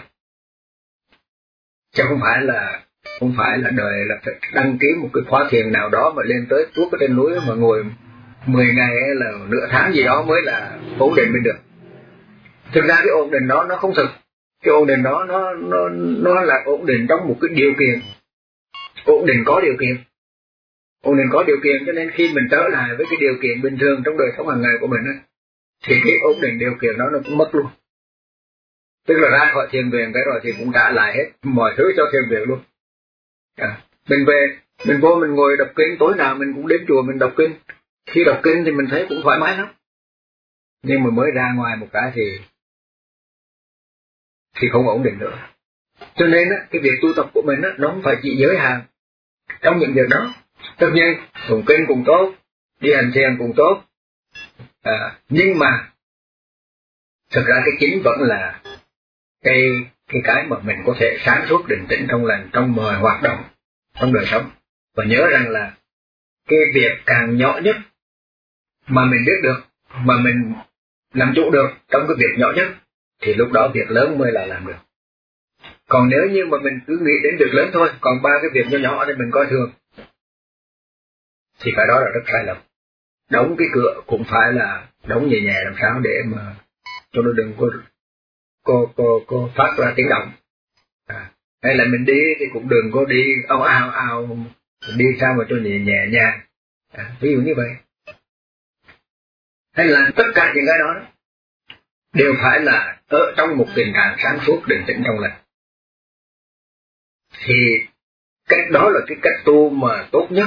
Chứ không phải là không phải là đời là phải đăng ký một cái khóa thiền nào đó mà lên tới tuốt ở trên núi mà ngồi mười ngày hay là nửa tháng gì đó mới là ổn định mình được. Thực ra cái ổn định đó nó không thực. Cái ổn định đó nó nó nó là ổn định trong một cái điều kiện. Ổn định có điều kiện. Ổn định có điều kiện, cho nên khi mình trở lại với cái điều kiện bình thường trong đời sống hàng ngày của mình ấy, thì cái ổn định điều kiện đó nó cũng mất luôn. Tức là ra khỏi thiền viện cái rồi thì cũng trả lại hết mọi thứ cho thiền viện luôn. À, mình về, mình vô mình ngồi đọc kinh, tối nào mình cũng đến chùa mình đọc kinh. Khi đọc kinh thì mình thấy cũng thoải mái lắm. Nhưng mà mới ra ngoài một cái thì thì không ổn định nữa. Cho nên á, cái việc tu tập của mình á, nó không phải chỉ giới hạn trong những việc đó. Tất nhiên, tụng kinh cũng tốt, đi hành thiền cũng tốt, à, nhưng mà thực ra cái chính vẫn là cái cái cái mà mình có thể sáng suốt định tĩnh trong lành trong mọi hoạt động trong đời sống. Và nhớ rằng là cái việc càng nhỏ nhất mà mình biết được, mà mình làm chủ được trong cái việc nhỏ nhất, thì lúc đó việc lớn mới là làm được. Còn nếu như mà mình cứ nghĩ đến việc lớn thôi, còn ba cái việc nhỏ nhỏ thì mình coi thường, thì cái đó là rất sai lầm. Đóng cái cửa cũng phải là đóng nhẹ nhẹ làm sao để mà cho nó đừng có có có, có phát ra tiếng động. À, hay là mình đi thì cũng đừng có đi ào ào ào, đi sao mà cho nhẹ nhẹ nhàng. À, ví dụ như vậy. Hay là tất cả những cái đó, đó đều phải là ở trong một tình trạng sáng suốt định tĩnh trong lành. Thì cách đó là cái cách tu mà tốt nhất.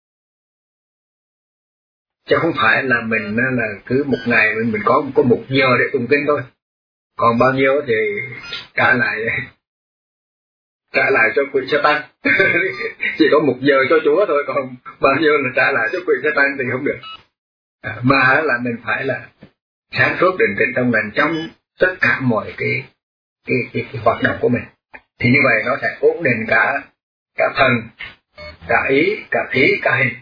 Chứ không phải là mình là cứ một ngày mình, mình có có một giờ để tụng kinh thôi. Còn bao nhiêu thì trả lại trả lại cho quỷ Satan. Chỉ có một giờ cho Chúa thôi, còn bao nhiêu là trả lại cho quỷ Satan thì không được. À, mà là mình phải là sáng suốt định tĩnh trong lành trong tất cả mọi cái cái, cái cái hoạt động của mình. Thì như vậy nó sẽ ổn định cả cả thần, cả ý, cả khí, cả hình.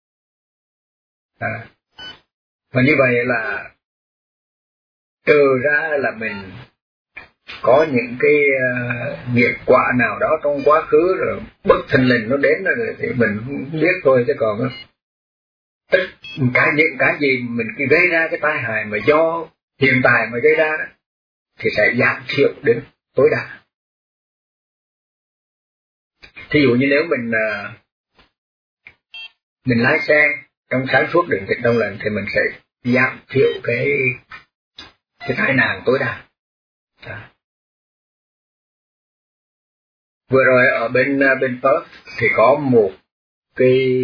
À, và như vậy là trừ ra là mình có những cái uh, nghiệp quả nào đó trong quá khứ rồi bất thình lình nó đến rồi thì mình không biết thôi, chứ còn tất cả những cái gì mình gây ra cái tai hại mà do hiện tại mà gây ra đó, thì sẽ giảm thiểu đến tối đa. Thí dụ như nếu mình uh, mình lái xe trong sáng suốt định tĩnh trong lành thì mình sẽ giảm thiểu cái cái tai nạn tối đa. À. Vừa rồi ở bên bên Perth thì có một cái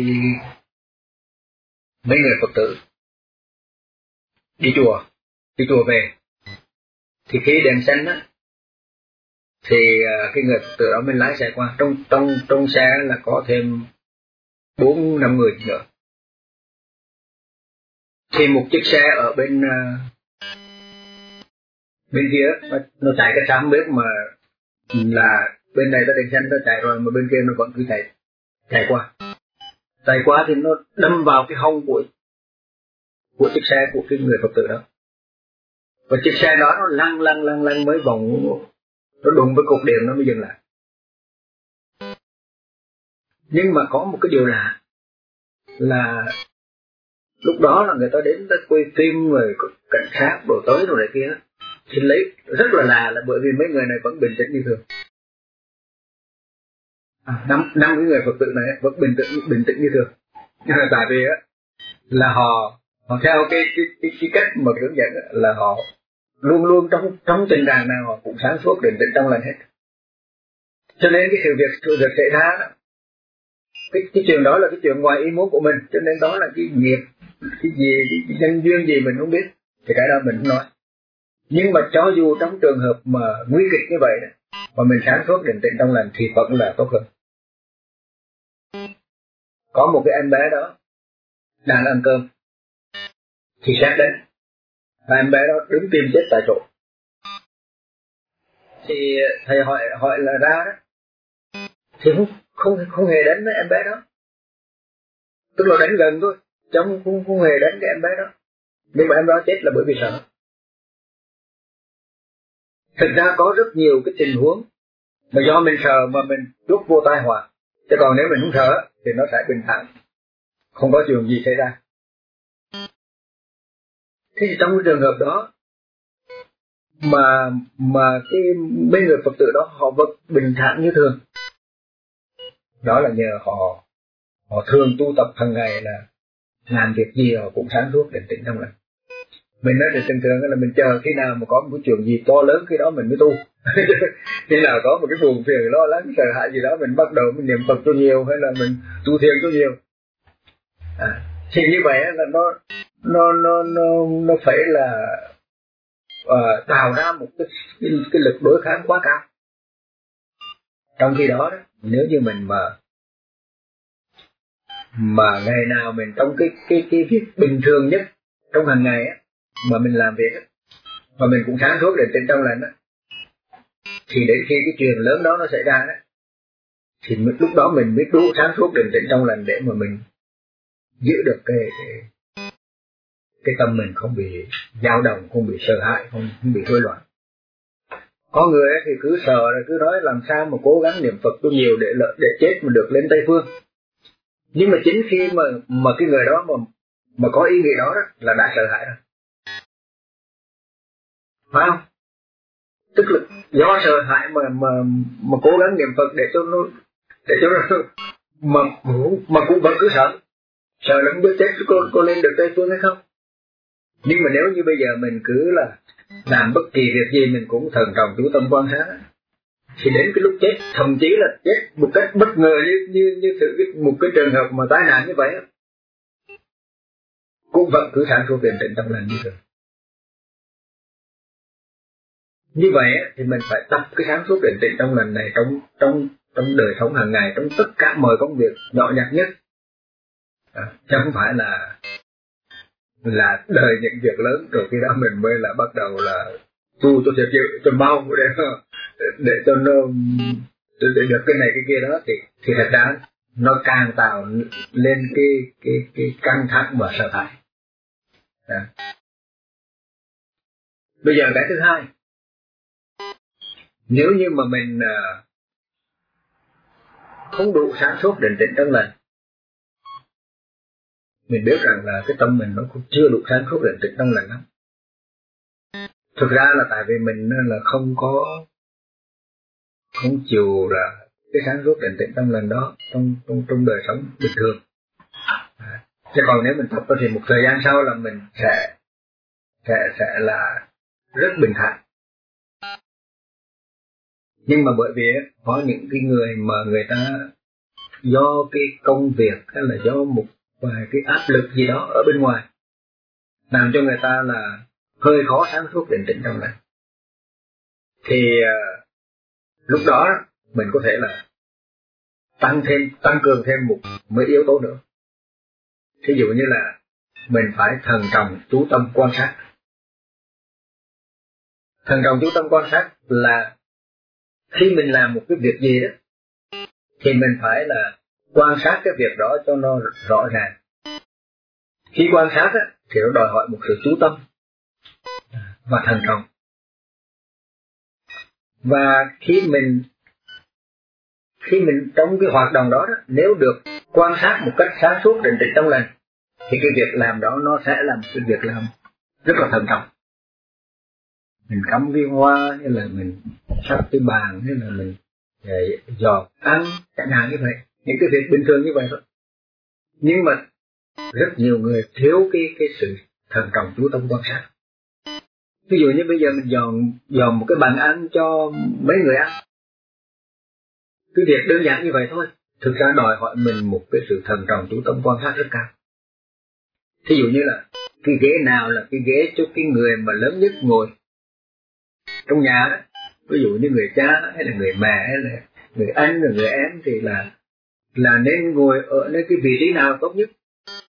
mấy người Phật tử đi chùa đi chùa về, thì khi đèn xanh á thì cái người Phật tử đó mình lái xe qua, trong trong trong xe là có thêm bốn năm người nữa. Thì một chiếc xe ở bên bên kia nó, nó chạy cái sáng biết mà là bên này ta đèn xanh ta chạy rồi mà bên kia nó vẫn cứ chạy chạy qua chạy qua thì nó đâm vào cái hông của của chiếc xe của cái người Phật tử đó, và chiếc xe đó nó lăn lăn lăn lăn mấy vòng, nó đụng với cột điện nó mới dừng lại. Nhưng mà có một cái điều lạ là lúc đó là người ta đến ta quay phim rồi cảnh sát đổ tới rồi này kia thì lấy rất là lạ là bởi vì mấy người này vẫn bình tĩnh như thường. À, năm năm cái người Phật tử này vẫn bình tĩnh bình tĩnh như thường, tại vì á là họ họ theo cái cái cái, cái cách mà hướng dẫn là họ luôn luôn trong trong tình trạng nào họ cũng sáng suốt bình tĩnh trong lành hết. Cho nên cái sự việc sự việc xảy ra đó, cái cái chuyện đó là cái chuyện ngoài ý muốn của mình, cho nên đó là cái nghiệp cái gì cái, cái nhân duyên gì mình không biết thì cái đó mình không nói. Nhưng mà cho dù trong trường hợp mà nguy kịch như vậy mà mình sáng suốt bình tĩnh trong lành thì vẫn là tốt hơn. Có một cái em bé đó đang ăn cơm thì xét đến và em bé đó đứng tim chết tại chỗ. Thì thầy hỏi hỏi là ra đó thì không không không hề đánh với em bé đó, tức là đánh gần thôi, chứ không không, không hề đánh cái em bé đó. Nhưng mà em đó chết là bởi vì sợ. Thực ra có rất nhiều cái tình huống mà do mình sợ mà mình chuốc vô tai họa, chứ còn nếu mình không sợ thì nó sẽ bình thản, không có chuyện gì xảy ra. Thế thì trong cái trường hợp đó mà mà cái mấy người Phật tử đó họ vẫn bình thản như thường, đó là nhờ họ họ thường tu tập hàng ngày, là làm việc gì họ cũng sáng suốt định tĩnh trong lành. Mình nói thì thường thường là mình chờ khi nào mà có một cái chuyện gì to lớn khi đó mình mới tu. Khi nào có một cái buồn phiền lo lắng sợ hãi gì đó mình bắt đầu mình niệm Phật cho nhiều hay là mình tu thiền cho nhiều. À, thì như vậy là nó nó nó nó nó phải là uh, tạo ra một cái, cái cái lực đối kháng quá cao. Trong khi đó, đó nếu như mình mà mà ngày nào mình trong cái cái cái việc bình thường nhất trong hàng ngày á mà mình làm việc á mà mình cũng sáng suốt định tĩnh trong lành á, thì đến khi cái chuyện lớn đó nó xảy ra đó thì lúc đó mình mới đủ sáng suốt định tĩnh trong lành để mà mình giữ được cái cái, cái tâm mình không bị dao động, không bị sợ hãi, không, không bị rối loạn. Có người thì cứ sợ rồi cứ nói làm sao mà cố gắng niệm Phật tu nhiều để lợi để chết mà được lên Tây Phương. Nhưng mà chính khi mà mà cái người đó mà mà có ý nghĩa đó, đó là đã sợ hãi rồi, phải không? Tức là do sợ hãi mà mà mà cố gắng niệm Phật để cho nó để cho nó mà mà cũng vẫn cứ sợ sợ là không biết chết có có lên được Tây Phương hay không. Nhưng mà nếu như bây giờ mình cứ là làm bất kỳ việc gì mình cũng thần trọng chú tâm quan sát, thì đến cái lúc chết, thậm chí là chết một cách bất ngờ như như như sự một cái trường hợp mà tai nạn như vậy, cũng vẫn cứ sáng suốt định tĩnh trong lành như thường. Như vậy thì mình phải tập cái sáng suốt định tĩnh trong lành này trong trong trong đời sống hàng ngày, trong tất cả mọi công việc nhỏ nhặt nhất, à, chứ không phải là là đời những việc lớn rồi khi đó mình mới là bắt đầu là tu cho thiệt sự cho mau để để cho nó để, để được cái này cái kia đó, thì thì thật ra nó càng tạo lên cái cái cái căng thẳng và sợ hãi. À. Bây giờ cái thứ hai, nếu như mà mình uh, không đủ sáng suốt định tĩnh trong lành, mình biết rằng là cái tâm mình nó cũng chưa đủ sáng suốt định tĩnh trong lành lắm. Thực ra là tại vì mình là không có không chịu là cái sáng suốt định tĩnh trong lành đó trong trong trong đời sống bình thường. À, chứ còn nếu mình tập thì một thời gian sau là mình sẽ sẽ sẽ là rất bình thản. Nhưng mà bởi vì có những cái người mà người ta do cái công việc hay là do một vài cái áp lực gì đó ở bên ngoài làm cho người ta là hơi khó sáng suốt định tĩnh trong lành, thì uh, lúc đó mình có thể là tăng thêm tăng cường thêm một mấy yếu tố nữa. Ví dụ như là mình phải thần trọng chú tâm quan sát. Thần trọng chú tâm quan sát là khi mình làm một cái việc gì đó thì mình phải là quan sát cái việc đó cho nó rõ ràng. Khi quan sát á, thì nó đòi hỏi một sự chú tâm và thần trọng. Và khi mình khi mình trong cái hoạt động đó, đó nếu được quan sát một cách sáng suốt định tĩnh trong lành thì cái việc làm đó nó sẽ là một cái việc làm rất là thần trọng. Mình cắm viên hoa, hay là mình sắp cái bàn, hay là mình dò ăn, chẳng hạn như vậy, những cái việc bình thường như vậy thôi. Nhưng mà rất nhiều người thiếu cái cái sự thần trọng chú tâm quan sát. Ví dụ như bây giờ mình dọn dọn một cái bàn ăn cho mấy người ăn, cái việc đơn giản như vậy thôi, thực ra đòi hỏi mình một cái sự thần trọng chú tâm quan sát rất cao. Thí dụ như là cái ghế nào là cái ghế cho cái người mà lớn nhất ngồi trong nhà đó, ví dụ như người cha hay là người mẹ hay là người anh rồi người em thì là là nên ngồi ở nơi cái vị trí nào tốt nhất.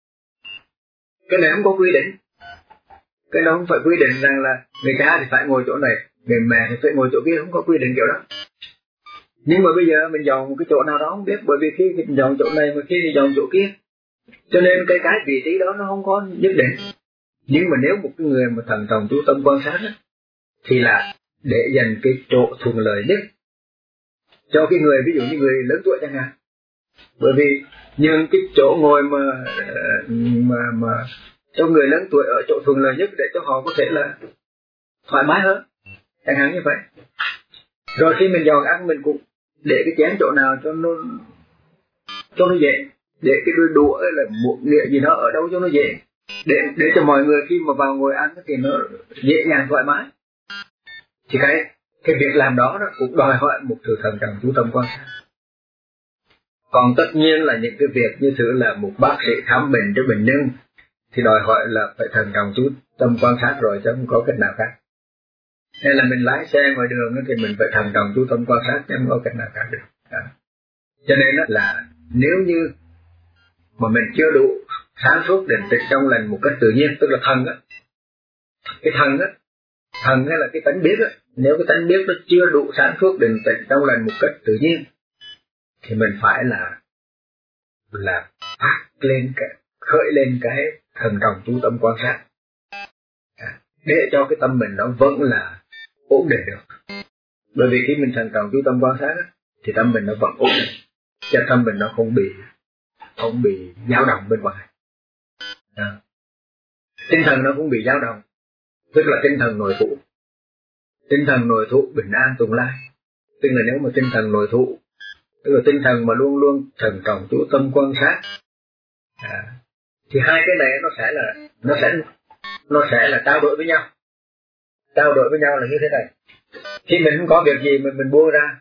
Cái này không có quy định, cái đó không phải quy định rằng là người cha thì phải ngồi chỗ này, người mẹ thì phải ngồi chỗ kia, không có quy định kiểu đó. Nhưng mà bây giờ mình dọn một cái chỗ nào đó không biết, bởi vì khi mình dọn chỗ này mà khi mình dọn chỗ kia, cho nên cái cái vị trí đó nó không có nhất định. Nhưng mà nếu một cái người mà thần trọng chú tâm quan sát đó, thì là để dành cái chỗ thuận lợi nhất cho cái người, ví dụ như người lớn tuổi chẳng hạn. Bởi vì những cái chỗ ngồi mà mà mà cho người lớn tuổi ở chỗ thuận lợi nhất để cho họ có thể là thoải mái hơn, chẳng hạn như vậy. Rồi khi mình dọn ăn mình cũng để cái chén chỗ nào cho nó cho nó dễ, để cái đôi đũa hay là một nghĩa gì đó ở đâu cho nó dễ, để để cho mọi người khi mà vào ngồi ăn thì nó dễ dàng thoải mái. Thì cái cái việc làm đó, đó cũng đòi hỏi một sự thần trọng chú tâm quan sát. Còn tất nhiên là những cái việc như thử là một bác sĩ khám bệnh cho bệnh nhân thì đòi hỏi là phải thần trọng chú tâm quan sát rồi, chứ không có cách nào khác. Hay là mình lái xe ngoài đường thì mình phải thần trọng chú tâm quan sát, chứ không có cách nào khác được. Đó. Cho nên là nếu như mà mình chưa đủ sáng suốt định tĩnh trong lành một cách tự nhiên, tức là thần á, cái thần á, thần hay là cái tánh biết á, nếu cái tánh biết nó chưa đủ sáng suốt định tĩnh trong lành một cách tự nhiên thì mình phải là là phát lên cái, khởi lên cái thần trọng chú tâm quan sát để cho cái tâm mình nó vẫn là ổn định được. Bởi vì khi mình thần trọng chú tâm quan sát á, thì tâm mình nó vẫn ổn định, cho tâm mình nó không bị không bị dao động bên ngoài. À. Tinh thần nó cũng bị dao động, tức là tinh thần nội thụ. Tinh thần nội thụ bình an tồn lai, tức là nếu mà tinh thần nội thụ, tức là tinh thần mà luôn luôn thần trọng chú tâm quan sát, à, thì hai cái này nó sẽ là nó sẽ nó sẽ là trao đổi với nhau. Trao đổi với nhau là như thế này: khi mình không có việc gì mình mình buông ra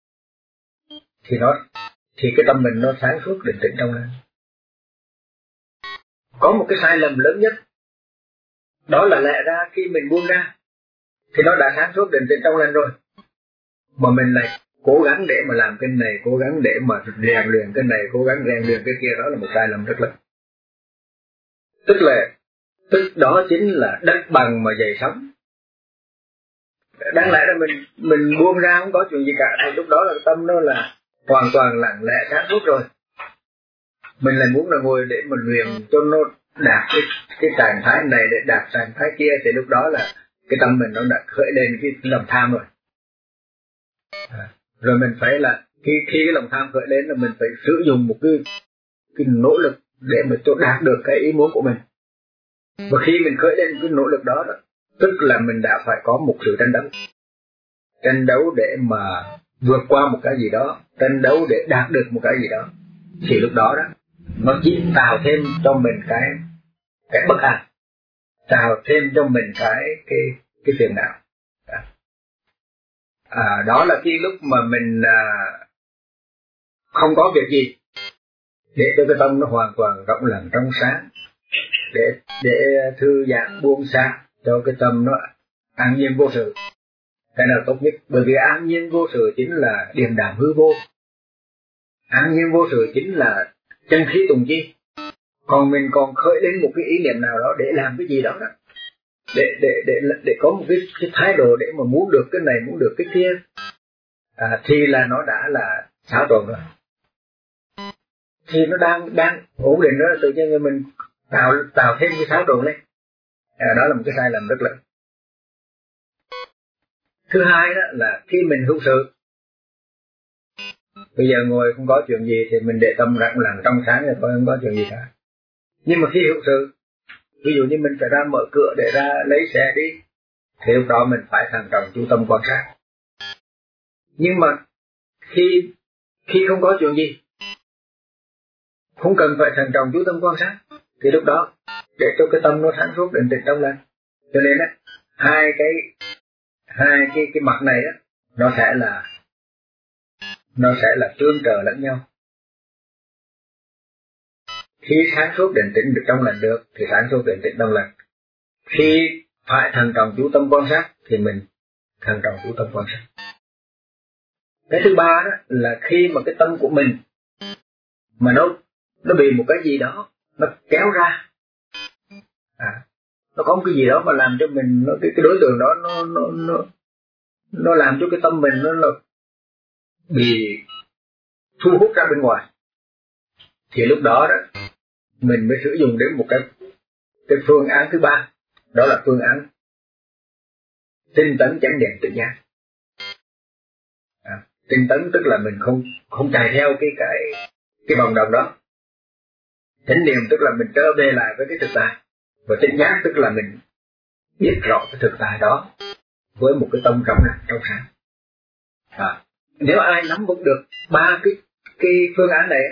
thì nó thì cái tâm mình nó sáng suốt định tĩnh trong lành. Có một cái sai lầm lớn nhất, đó là lẽ ra khi mình buông ra thì nó đã sáng suốt định tĩnh trong lành rồi, mà mình lại cố gắng để mà làm cái này, cố gắng để mà rèn luyện cái này, cố gắng rèn luyện cái kia, đó là một sai lầm rất lớn. Tức là tức đó chính là đất bằng mà dày sóng. Đáng lẽ là mình mình buông ra không có chuyện gì cả, thì lúc đó là tâm nó là hoàn toàn lặng lẽ sáng suốt rồi. Mình lại muốn là ngồi để mà luyện cho nó đạt cái cái trạng thái này để đạt trạng thái kia, thì lúc đó là cái tâm mình nó đã khởi lên cái lòng tham rồi. À, rồi mình phải là khi khi cái lòng tham khởi lên là mình phải sử dụng một cái cái nỗ lực để mà cho đạt được cái ý muốn của mình. Và khi mình khởi lên cái nỗ lực đó, đó tức là mình đã phải có một sự tranh đấu, tranh đấu để mà vượt qua một cái gì đó, tranh đấu để đạt được một cái gì đó, thì lúc đó đó nó chỉ tạo thêm cho mình cái cái bất an, tạo thêm cho mình cái cái cái phiền não. À, đó là khi lúc mà mình à, không có việc gì, để cho cái tâm nó hoàn toàn rộng lặng trong sáng, để để thư giãn buông xả cho cái tâm nó an nhiên vô sự. Cái nào tốt nhất, bởi vì an nhiên vô sự chính là điềm đạm hư vô, an nhiên vô sự chính là chân khí tùng chi. Còn mình còn khởi đến một cái ý niệm nào đó để làm cái gì đó đó, để để để để có một cái, cái thái độ để mà muốn được cái này, muốn được cái kia, à, thì là nó đã là xáo trộn rồi. Thì nó đang đang ổn định đó, tự nhiên mình tạo tạo thêm cái xáo trộn lên, à, đó là một cái sai lầm rất lớn. Thứ hai đó là khi mình hữu sự, bây giờ ngồi không có chuyện gì thì mình để tâm rạng lặng trong sáng rồi không có chuyện gì cả. Nhưng mà khi hữu sự, ví dụ như mình phải ra mở cửa để ra lấy xe đi, thì lúc đó mình phải thận trọng chú tâm quan sát. Nhưng mà khi khi không có chuyện gì, không cần phải thận trọng chú tâm quan sát, thì lúc đó để cho cái tâm nó sáng suốt định tĩnh trong lành. Cho nên á, hai cái hai cái cái mặt này á, nó sẽ là nó sẽ là tương trợ lẫn nhau. Khi sáng suốt định tĩnh được trong lành được thì sáng suốt định tĩnh trong lành. Khi phải thận trọng chú tâm quan sát thì mình thận trọng chú tâm quan sát. Cái thứ ba đó là khi mà cái tâm của mình mà nó nó bị một cái gì đó nó kéo ra, à, nó có một cái gì đó mà làm cho mình nó, cái cái đối tượng đó nó nó nó nó làm cho cái tâm mình nó, nó bị thu hút ra bên ngoài, thì lúc đó đó mình mới sử dụng đến một cái cái phương án thứ ba, đó là phương án tinh tấn chánh niệm tự giác. À, tinh tấn tức là mình không không chạy theo cái cái cái vòng đồng đó. Chánh niệm tức là mình trở về lại với cái thực tại, và tự giác tức là mình biết rõ cái thực tại đó với một cái tâm trong lành trong sáng. À, nếu ai nắm vững được ba cái cái phương án này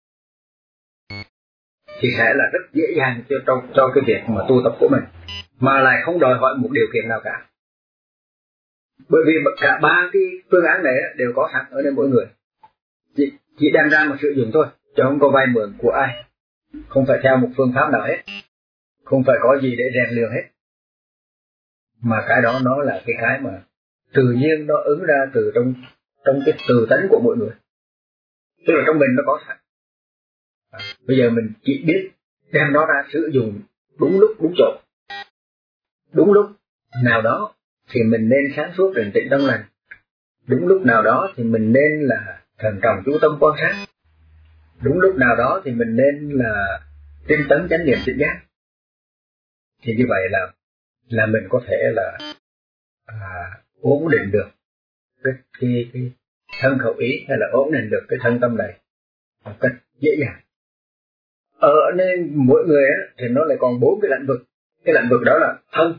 thì sẽ là rất dễ dàng cho cho, cho cái việc mà tu tập của mình, mà lại không đòi hỏi một điều kiện nào cả. Bởi vì cả ba cái phương án này đều có sẵn ở đây mỗi người, chỉ, chỉ đem ra mà sử dụng thôi, chứ không có vay mượn của ai, không phải theo một phương pháp nào hết, không phải có gì để rèn luyện hết, mà cái đó nó là cái cái mà tự nhiên nó ứng ra từ trong trong cái tự tánh của mỗi người, tức là trong mình nó có sẵn. À, bây giờ mình chỉ biết đem nó ra sử dụng đúng lúc đúng chỗ, đúng lúc nào đó thì mình nên sáng suốt định tĩnh trong lành, đúng lúc nào đó thì mình nên là thận trọng chú tâm quan sát, đúng lúc nào đó thì mình nên là tinh tấn chánh niệm tự giác. Thì như vậy là là mình có thể là à, ổn định được cái, cái, cái thân khẩu ý, hay là ổn định được cái thân tâm này một cách dễ dàng. Ở nên mỗi người á, thì nó lại còn bốn cái lĩnh vực. Cái lĩnh vực đó là thân,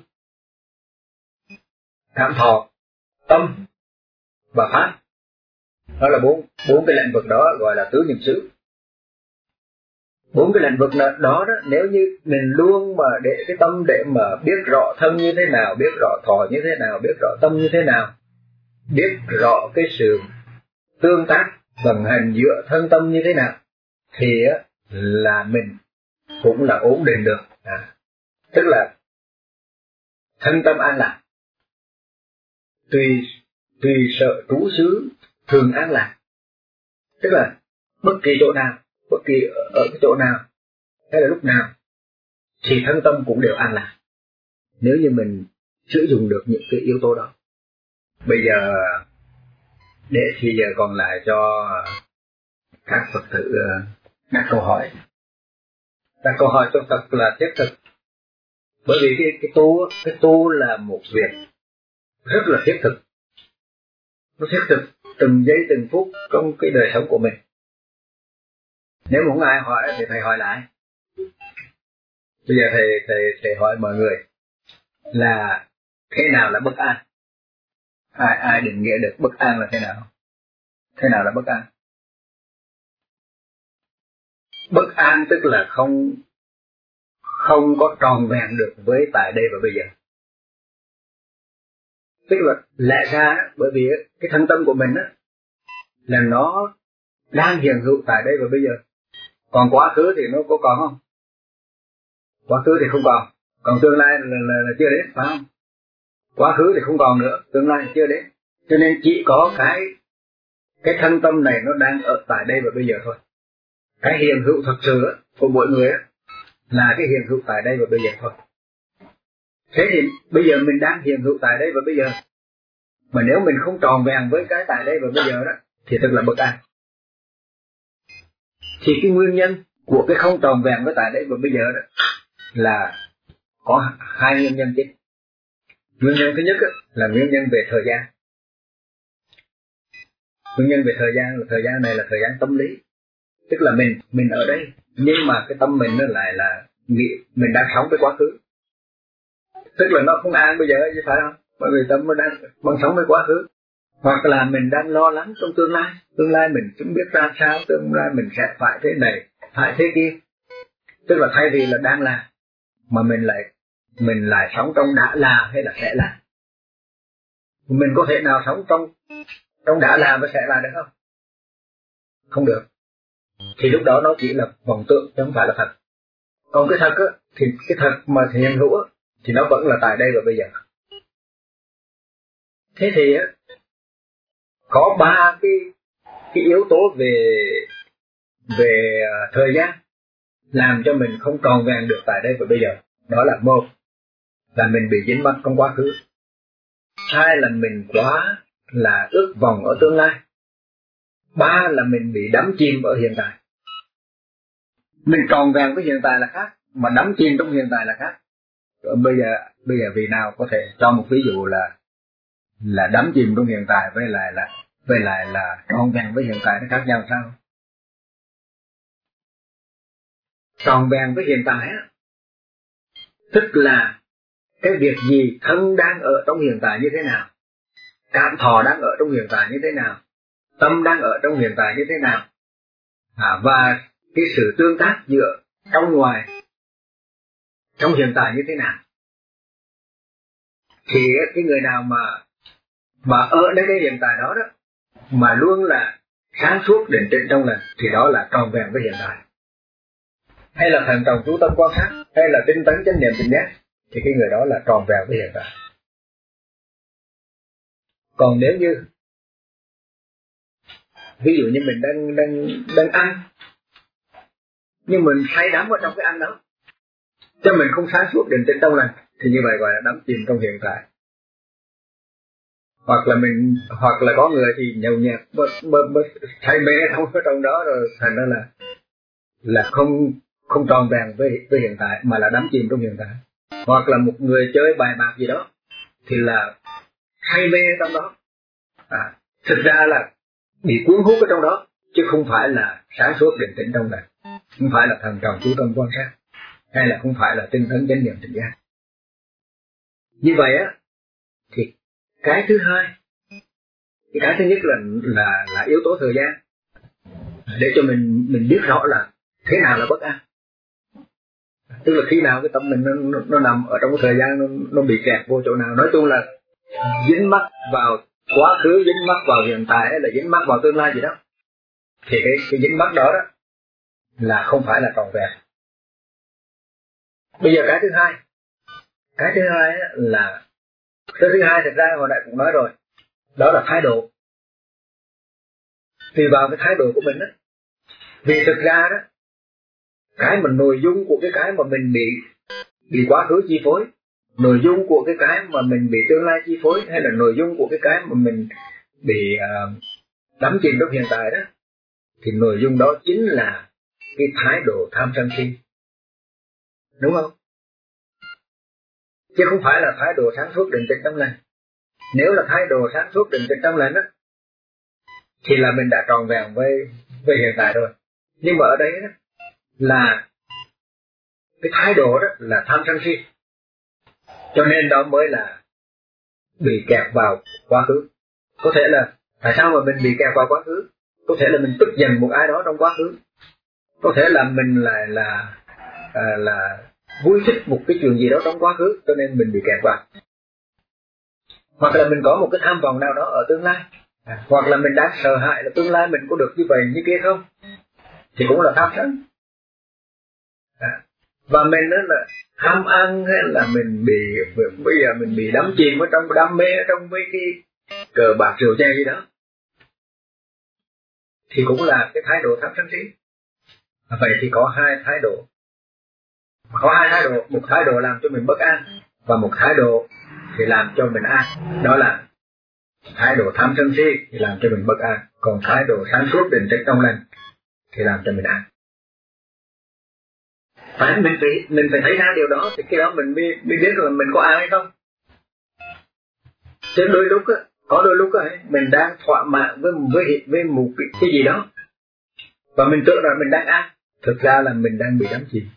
cảm thọ, tâm và pháp. Đó là bốn bốn cái lĩnh vực đó gọi là tứ niệm xứ. Bốn cái lĩnh vực đó, đó nếu như mình luôn mà để cái tâm để mà biết rõ thân như thế nào, biết rõ thọ như thế nào, biết rõ tâm như thế nào, biết rõ cái sự tương tác vận hành giữa thân tâm như thế nào, thì á, là mình cũng là ổn định được. À, tức là thân tâm an lạc, tùy tùy sợ trú xứ thường an lạc. Tức là bất kỳ chỗ nào, bất kỳ ở, ở cái chỗ nào hay là lúc nào thì thân tâm cũng đều an lạc, nếu như mình sử dụng được những cái yếu tố đó. Bây giờ để thì giờ còn lại cho các Phật tử đặt câu hỏi. Đặt câu hỏi cho thật là thiết thực. Bởi vì cái, cái tu cái tu là một việc rất là thiết thực. Nó thiết thực từng giây từng phút trong cái đời sống của mình. Nếu không ai hỏi thì thầy hỏi lại. Bây giờ thầy, thầy, thầy hỏi mọi người là thế nào là bất an? Ai, ai định nghĩa được bất an là thế nào? Thế nào là bất an? Bất an tức là không không có tròn vẹn được với tại đây và bây giờ. Tức là lẽ ra bởi vì cái thân tâm của mình á, là nó đang hiện hữu tại đây và bây giờ. Còn quá khứ thì nó có còn không? Quá khứ thì không còn. Còn tương lai là, là, là chưa đến, phải không? Quá khứ thì không còn nữa, tương lai chưa đến. Cho nên chỉ có cái cái thân tâm này nó đang ở tại đây và bây giờ thôi. Cái hiện hữu thật sự của mỗi người á, là cái hiện hữu tại đây và bây giờ thôi. Thế thì bây giờ mình đang hiện hữu tại đây và bây giờ, mà nếu mình không tròn vẹn với cái tại đây và bây giờ đó thì thật là bất an. Thì cái nguyên nhân của cái không tròn vẹn với tại đây và bây giờ đó là có hai nguyên nhân chính. Nguyên nhân thứ nhất là nguyên nhân về thời gian. Nguyên nhân về thời gian là thời gian này là thời gian tâm lý, tức là mình mình ở đây nhưng mà cái tâm mình nó lại là nghĩ mình đang sống với quá khứ, tức là nó không an bây giờ chứ phải không? Bởi vì tâm nó đang vẫn sống với quá khứ. Hoặc là mình đang lo lắng trong tương lai, tương lai mình không biết ra sao, tương lai mình sẽ phải thế này, phải thế kia. Tức là thay vì là đang là, mà mình lại mình lại sống trong đã là hay là sẽ là. Mình có thể nào sống trong trong đã là và sẽ là được không? Không được. Thì lúc đó nó chỉ là vọng tưởng chứ không phải là thật. Còn cái thật á, thì cái thật mà hiện hữu á, thì nó vẫn là tại đây và bây giờ. Thế thì á, có ba cái cái yếu tố về về thời gian làm cho mình không tròn vẹn được tại đây và bây giờ. Đó là một là mình bị dính mắc trong quá khứ, hai là mình quá là ước vọng ở tương lai, ba là mình bị đắm chìm ở hiện tại. Mình tròn vẹn với hiện tại là khác, mà đắm chìm trong hiện tại là khác. Rồi bây giờ bây giờ vì nào có thể cho một ví dụ là là đắm chìm trong hiện tại với lại là với lại là tròn vẹn với hiện tại nó khác nhau sao? Tròn vẹn với hiện tại á, tức là cái việc gì thân đang ở trong hiện tại như thế nào, cảm thọ đang ở trong hiện tại như thế nào, tâm đang ở trong hiện tại như thế nào, à, và cái sự tương tác giữa trong ngoài trong hiện tại như thế nào. Thì cái người nào mà mà ở đến cái hiện tại đó đó mà luôn là sáng suốt định tĩnh trong lành thì đó là tròn vẹn với hiện tại. Hay là thần trọng chú tâm quan sát, hay là tinh tấn chánh niệm tỉnh giác, thì cái người đó là tròn vẹn với hiện tại. Còn nếu như ví dụ như mình đang đang đang ăn nhưng mình say đắm ở trong cái ăn đó, cho mình không sáng suốt định tĩnh trong lành, thì như vậy gọi là đắm chìm trong hiện tại. Hoặc là mình hoặc là có người thì nhậu nhẹt say mê trong trong đó rồi thành ra là là không không tròn vẹn với với hiện tại mà là đắm chìm trong hiện tại. Hoặc là một người chơi bài bạc gì đó thì là say mê trong đó, à, thực ra là bị cuốn hút ở trong đó chứ không phải là sáng suốt định tĩnh trong lành, không phải là thần trọng chú tâm quan sát, hay là không phải là tinh tấn chánh niệm tỉnh giác. Như vậy á thì cái thứ hai, cái cái thứ nhất là là là yếu tố thời gian, để cho mình mình biết rõ là thế nào là bất an. Tức là khi nào cái tâm mình nó, nó, nó nằm ở trong cái thời gian nó, nó bị kẹt vô chỗ nào, nói chung là dính mắc vào quá khứ, dính mắc vào hiện tại, hay là dính mắc vào tương lai gì đó, thì cái, cái dính mắc đó đó là không phải là tròn vẹn. Bây giờ cái thứ hai, cái thứ hai là cái thứ hai thực ra hồi nãy cũng nói rồi, đó là thái độ. Tùy vào cái thái độ của mình đó. Vì thực ra đó, cái mà nội dung của cái cái mà mình bị bị quá khứ chi phối, nội dung của cái cái mà mình bị tương lai chi phối, hay là nội dung của cái cái mà mình bị uh, đắm chìm trong hiện tại đó, thì nội dung đó chính là cái thái độ tham sân si, đúng không? Chứ không phải là thái độ sáng suốt định tĩnh tâm lành. Nếu là thái độ sáng suốt định tĩnh tâm lành đó, thì là mình đã tròn vẹn với với hiện tại rồi. Nhưng mà ở đây đó, là cái thái độ đó là tham sân si, cho nên đó mới là bị kẹt vào quá khứ. Có thể là tại sao mà mình bị kẹt vào quá khứ? Có thể là mình tức giận một ai đó trong quá khứ, có thể là mình lại là là, là vui thích một cái chuyện gì đó trong quá khứ, cho nên mình bị kẹt vào. Hoặc là mình có một cái tham vọng nào đó ở tương lai, à, hoặc là mình đang sợ hãi là tương lai mình có được như vậy như kia không, thì cũng là tham sân. À, và mình đó là ham ăn, hay là mình bị bây giờ mình bị đắm chìm ở trong đam mê, ở trong mấy cái cờ bạc rượu chè gì đó, thì cũng là cái thái độ tham sân si. Vậy thì có hai thái độ, có hai thái độ, một thái độ làm cho mình bất an, và một thái độ thì làm cho mình an. Đó là thái độ tham sân si thì làm cho mình bất an, còn thái độ sáng suốt định tĩnh trong lành thì làm cho mình an. Phải mình phải mình phải thấy ra điều đó thì khi đó mình mới, mới biết là mình có an hay không. Chứ đôi lúc á, có đôi lúc á, mình đang thỏa mãn với với với một cái, cái gì đó và mình tưởng rằng mình đang an, thực ra là mình đang bị đắm chìm.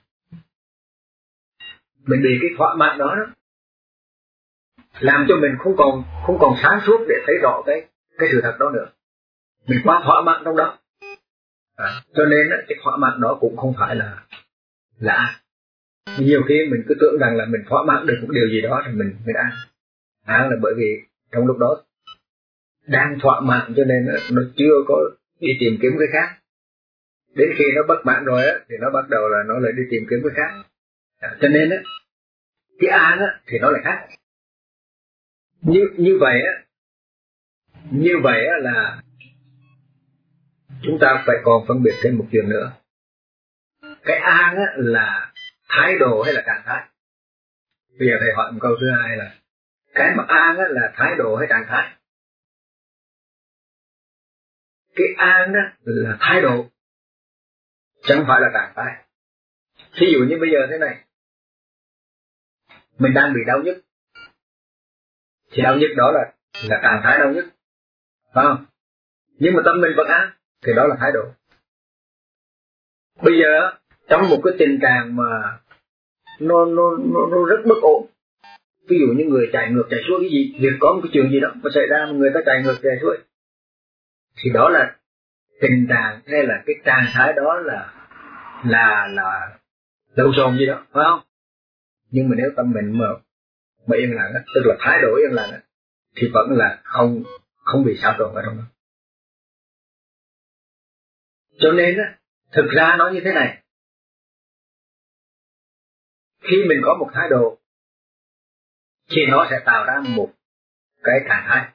Mình bị cái thỏa mãn đó, đó làm cho mình không còn không còn sáng suốt để thấy rõ cái cái sự thật đó nữa. Mình quá thỏa mãn trong đó, à, cho nên á, cái thỏa mãn đó cũng không phải là là an. Nhiều khi mình cứ tưởng rằng là mình thỏa mãn được một điều gì đó thì mình mình an. An là bởi vì trong lúc đó đang thỏa mãn cho nên nó chưa có đi tìm kiếm cái khác. Đến khi nó bất mãn rồi á thì nó bắt đầu là nó lại đi tìm kiếm cái khác. À, cho nên á cái an á thì nó lại khác. Như như vậy á, như vậy á là chúng ta phải còn phân biệt thêm một chuyện nữa. Cái an á là thái độ hay là trạng thái? Bây giờ thầy hỏi một câu thứ hai là cái mà an á là thái độ hay trạng thái? Cái an á là thái độ, chẳng phải là trạng thái. Ví dụ như bây giờ thế này, mình đang bị đau nhức, thì đau nhức đó là là trạng thái đau nhức, phải không? Nhưng mà tâm mình vẫn an thì đó là thái độ. Bây giờ trong một cái tình trạng mà nó nó nó, nó rất bất ổn, ví dụ như người chạy ngược chạy xuôi cái gì, việc có một cái chuyện gì đó mà xảy ra mà người ta chạy ngược chạy xuôi, thì đó là tình trạng hay là cái trạng thái đó là là là lộn xộn gì đó, phải không? Nhưng mà nếu tâm mình mà mà yên lặng, tức là thái độ yên lặng, thì vẫn là không không bị xáo trộn ở trong đó. Cho nên á, thực ra nói như thế này, khi mình có một thái độ thì nó sẽ tạo ra một cái trạng thái.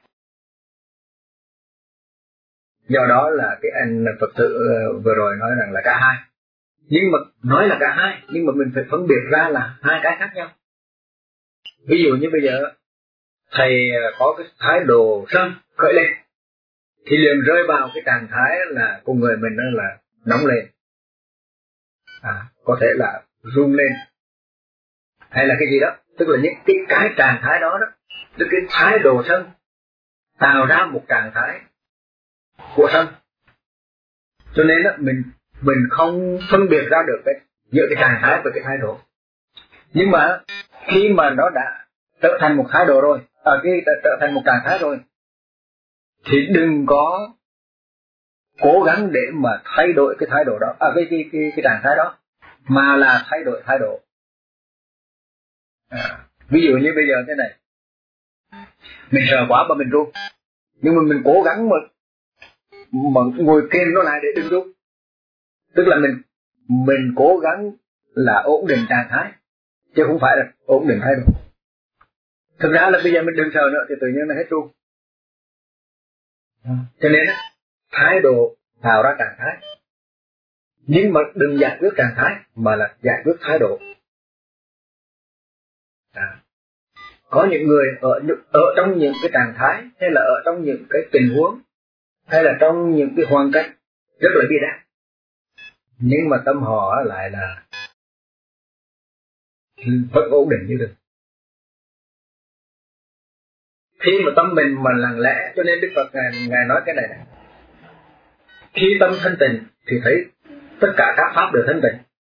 Do đó là cái anh Phật tử vừa rồi nói rằng là cả hai. Nhưng mà nói là cả hai, nhưng mà mình phải phân biệt ra là hai cái khác nhau. Ví dụ như bây giờ thầy có cái thái độ sân khởi lên thì liền rơi vào cái trạng thái là con người mình là nóng lên, à, có thể là run lên hay là cái gì đó, tức là những cái, cái trạng thái đó đó, tức cái thái độ sân tạo ra một trạng thái của sân. Cho nên đó, mình mình không phân biệt ra được cái giữa cái trạng thái và cái thái độ. Nhưng mà khi mà nó đã trở thành một thái độ rồi, à, khi trở thành một trạng thái rồi, thì đừng có cố gắng để mà thay đổi cái thái độ đó, à, cái cái cái, cái trạng thái đó, mà là thay đổi thái độ. À, ví dụ như bây giờ thế này, mình sợ quá mà mình run, nhưng mà mình cố gắng mà, mà ngồi kềm nó lại để đừng run, tức là mình mình cố gắng là ổn định trạng thái chứ không phải là ổn định thái độ. Thực ra là bây giờ mình đừng sợ nữa thì tự nhiên nó hết run. Cho nên thái độ tạo ra trạng thái, nhưng mà đừng giải quyết trạng thái mà là giải quyết thái độ. À, có những người ở ở trong những cái trạng thái hay là ở trong những cái tình huống hay là trong những cái hoàn cảnh rất là bi đát, nhưng mà tâm họ lại là vẫn ổn định như được. Khi mà tâm mình mà lặng lẽ, cho nên Đức Phật ngài, ngài nói cái này này, khi tâm thanh tịnh thì thấy tất cả các pháp đều thanh tịnh.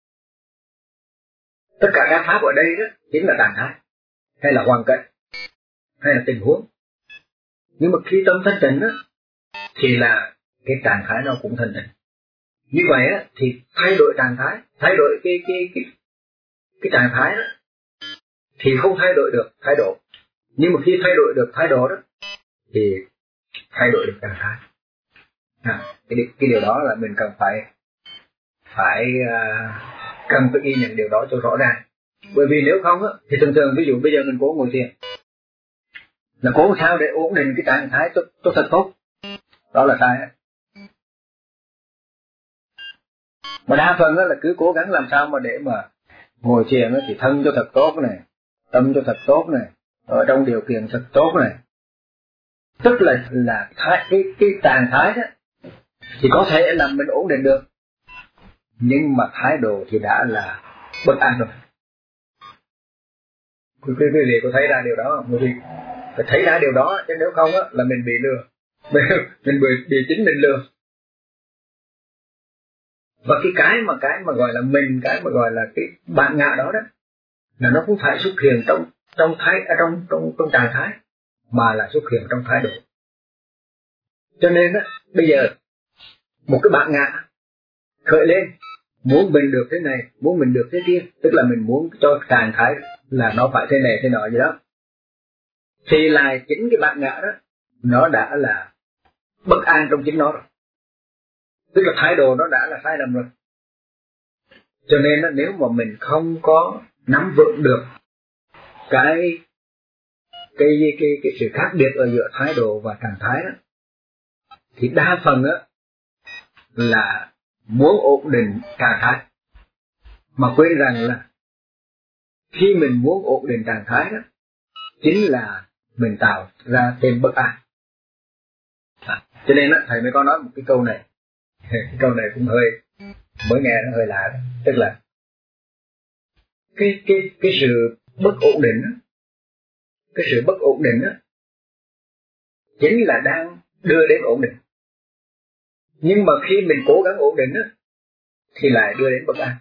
Tất cả các pháp ở đây đó chính là trạng thái hay là hoàn cảnh hay là tình huống. Nhưng mà khi tâm thanh tịnh đó thì là cái trạng thái nó cũng thanh tịnh. Như vậy á thì thay đổi trạng thái, thay đổi cái cái cái cái trạng thái đó thì không thay đổi được thái độ. Nhưng mà khi thay đổi được thái độ đó thì thay đổi được trạng thái. À, cái, cái điều đó là mình cần phải phải uh, cần phải ghi nhận điều đó cho rõ ràng. Bởi vì nếu không á thì thường thường ví dụ bây giờ mình cố ngồi thiền là cố sao để ổn định cái trạng thái cho, cho thật tốt, đó là sai á. Mà đa phần á là cứ cố gắng làm sao mà để mà ngồi thiền á thì thân cho thật tốt này, tâm cho thật tốt này, ở trong điều kiện thật tốt này, tức là là thái, cái cái trạng thái đó thì có thể là mình ổn định được, nhưng mà thái độ thì đã là bất an rồi. Quý vị quý vị có thấy ra điều đó không? Quý vị phải thấy ra điều đó, chứ nếu không á là mình bị lừa, mình bị, bị chính mình lừa. Và cái cái mà cái mà gọi là mình, cái mà gọi là cái bản ngã đó đó, là nó cũng phải xuất hiện trong trong thái trong trong trong trạng thái, mà là xuất hiện trong thái độ. Cho nên á, bây giờ một cái bản ngã khởi lên, muốn mình được thế này, muốn mình được thế kia, tức là mình muốn cho trạng thái là nó phải thế này thế nọ gì đó, thì là chính cái bản ngã đó nó đã là bất an trong chính nó rồi, tức là thái độ nó đã là sai lầm rồi. Cho nên đó, nếu mà mình không có nắm vững được cái cái cái cái sự khác biệt ở giữa thái độ và trạng thái đó, thì đa phần á là muốn ổn định trạng thái mà quên rằng là khi mình muốn ổn định trạng thái đó chính là mình tạo ra thêm bất an. À, cho nên á thầy mới có nói một cái câu này, cái câu này cũng hơi mới nghe nó hơi lạ đó. Tức là cái cái cái sự bất ổn định đó, cái sự bất ổn định đó chính là đang đưa đến ổn định, nhưng mà khi mình cố gắng ổn định đó thì lại đưa đến bất an.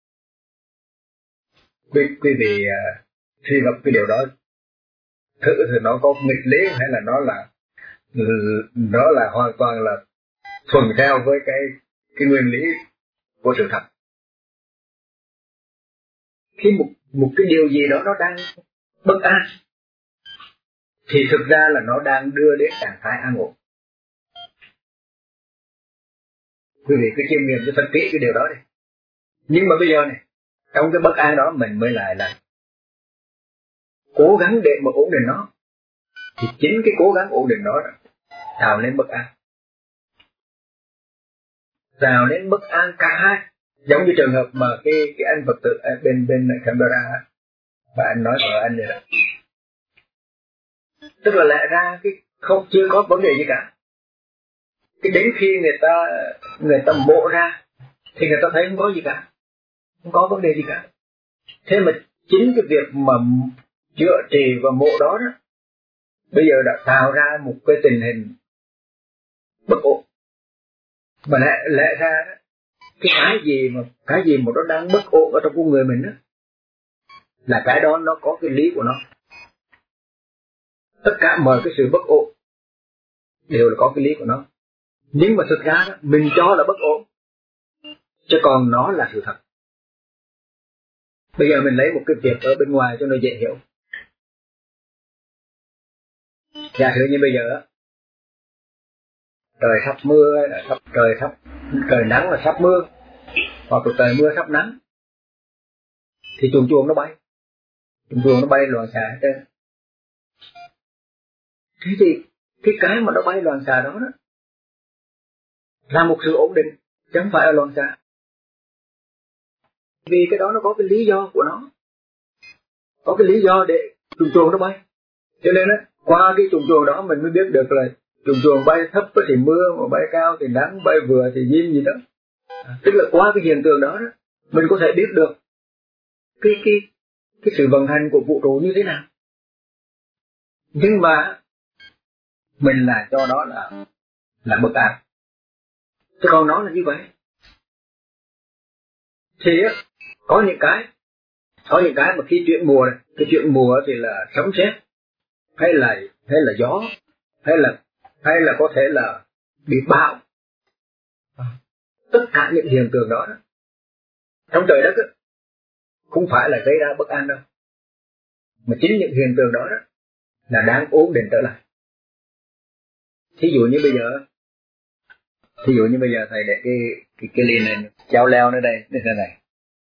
Quý, quý vị uh, suy ngẫm cái điều đó thử thì nó có nghịch lý hay là nó là nó là hoàn toàn là thuần theo với cái cái nguyên lý của sự thật. Khi một một cái điều gì đó nó đang bất an thì thực ra là nó đang đưa đến trạng thái an ổn. Quý vị cứ chiêm nghiệm cho thật kỹ cái điều đó đi. Nhưng mà bây giờ này, trong cái bất an đó mình mới lại là cố gắng để mà ổn định nó, thì chính cái cố gắng ổn định đó tạo nên bất an, tạo nên bất an cả hai. Giống như trường hợp mà cái cái anh Phật tử bên bên Canberra và anh nói ở anh vậy đó, tức là lẽ ra cái không chưa có vấn đề gì cả, cái đến khi người ta người ta mộ ra thì người ta thấy không có gì cả, không có vấn đề gì cả. Thế mà chính cái việc mà chữa trị và mộ đó đó bây giờ đã tạo ra một cái tình hình bất ổn. Mà lẽ, lẽ ra đó, cái cái gì mà cái gì mà nó đang bất ổn ở trong con người mình đó, là cái đó nó có cái lý của nó. Tất cả mọi cái sự bất ổn đều là có cái lý của nó. Nhưng mà thực ra đó, mình cho là bất ổn, chứ còn nó là sự thật. Bây giờ mình lấy một cái việc ở bên ngoài cho nó dễ hiểu. Giả sử như bây giờ trời sắp mưa, sắp trời sắp trời nắng là sắp mưa, hoặc là trời mưa sắp nắng, thì chuồn chuồn nó bay, chuồn chuồn nó bay loạn xạ hết trơn. Thế thì cái cái mà nó bay loạn xạ đó, đó là một sự ổn định, chứ không phải là loạn xạ. Vì cái đó nó có cái lý do của nó, có cái lý do để chuồn chuồn nó bay. Cho nên á, qua cái chuồn chuồn đó mình mới biết được là chuồn chuồn bay thấp thì mưa, mà bay cao thì nắng, bay vừa thì diêm gì đó. Tức là qua cái hiện tượng đó, đó mình có thể biết được cái cái cái sự vận hành của vũ trụ như thế nào. Nhưng mà mình là cho đó là là bất an, chứ còn nó là như vậy. Thì á, có những cái có những cái mà khi chuyển mùa này, cái chuyển mùa thì là sấm sét, hay là hay là gió, hay là hay là có thể là bị bão. Tất cả những hiện tượng đó, đó trong trời đất đó, không phải là gây ra bất an đâu, mà chính những hiện tượng đó, đó là đang ổn định trở lại. Thí dụ như bây giờ thí dụ như bây giờ thầy để cái cái cái ly này treo leo nơi đây như thế này,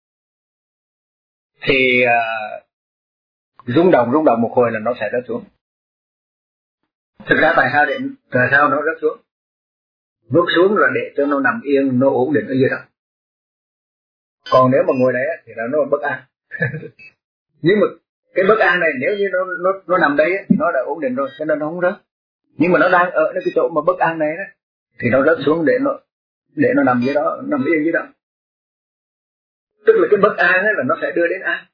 thì uh, rung động rung động một hồi là nó sẽ rớt xuống. Thực ra tại sao để tại sao nó rớt xuống? Rớt xuống là để cho nó nằm yên, nó ổn định ở dưới đó. Còn nếu mà ngồi đấy thì là nó bất an. Nhưng mà Cái bất an này nếu như nó nó nó nằm đây thì nó đã ổn định rồi, cho nên nó không rớt. Nhưng mà nó đang ở cái chỗ mà bất an này đó, thì nó rớt xuống để nó để nó nằm dưới đó, nằm yên dưới đó. Tức là cái bất an ấy là nó sẽ đưa đến an.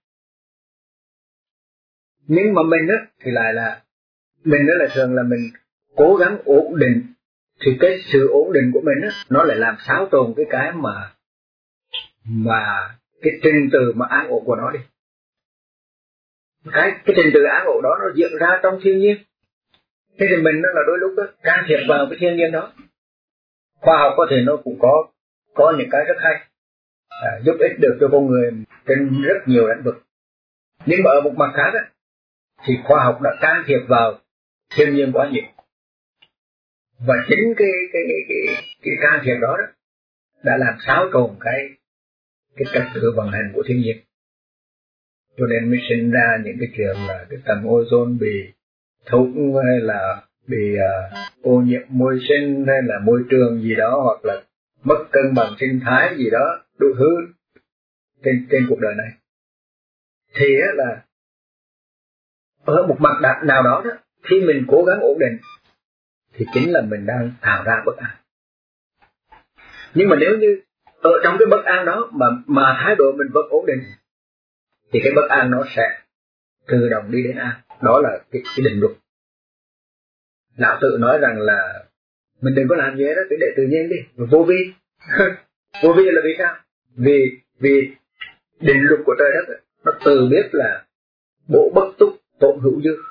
Nhưng mà mình á thì lại là mình đó là thường là mình cố gắng ổn định, thì cái sự ổn định của mình á nó lại làm xáo trộn cái cái mà mà cái trình tự mà an ổn của nó đi. Cái cái trình tự an ổn đó nó diễn ra trong thiên nhiên. Thế thì mình đó là đôi lúc đó can thiệp vào cái thiên nhiên đó. Khoa học có thể nó cũng có có những cái rất hay, à, giúp ích được cho con người trên rất nhiều lĩnh vực. Nhưng mà ở một mặt khác á, thì khoa học đã can thiệp vào thiên nhiên quá nhiều. Và chính cái cái cái cái, cái can thiệp đó, đó đã làm xáo trộn cái cái trật tự vận hành của thiên nhiên. Cho nên mới sinh ra những cái chuyện là cái tầng ozone bị thủng, hay là bị uh, ô nhiễm môi sinh, hay là môi trường gì đó, hoặc là mất cân bằng sinh thái gì đó đủ thứ trên trên cuộc đời này. Thì á, là ở một mặt đạt nào đó, đó khi mình cố gắng ổn định thì chính là mình đang tạo ra bất an. Nhưng mà nếu như ở trong cái bất an đó mà mà thái độ mình vẫn ổn định thì cái bất an nó sẽ tự động đi đến an. Đó là cái, cái định luật. Lão tự nói rằng là mình đừng có làm gì đó, cứ để tự nhiên đi, vô vi. Vô vi là vì sao? Vì vì định luật của trời đất nó tự biết là bộ bất túc tổn hữu dư,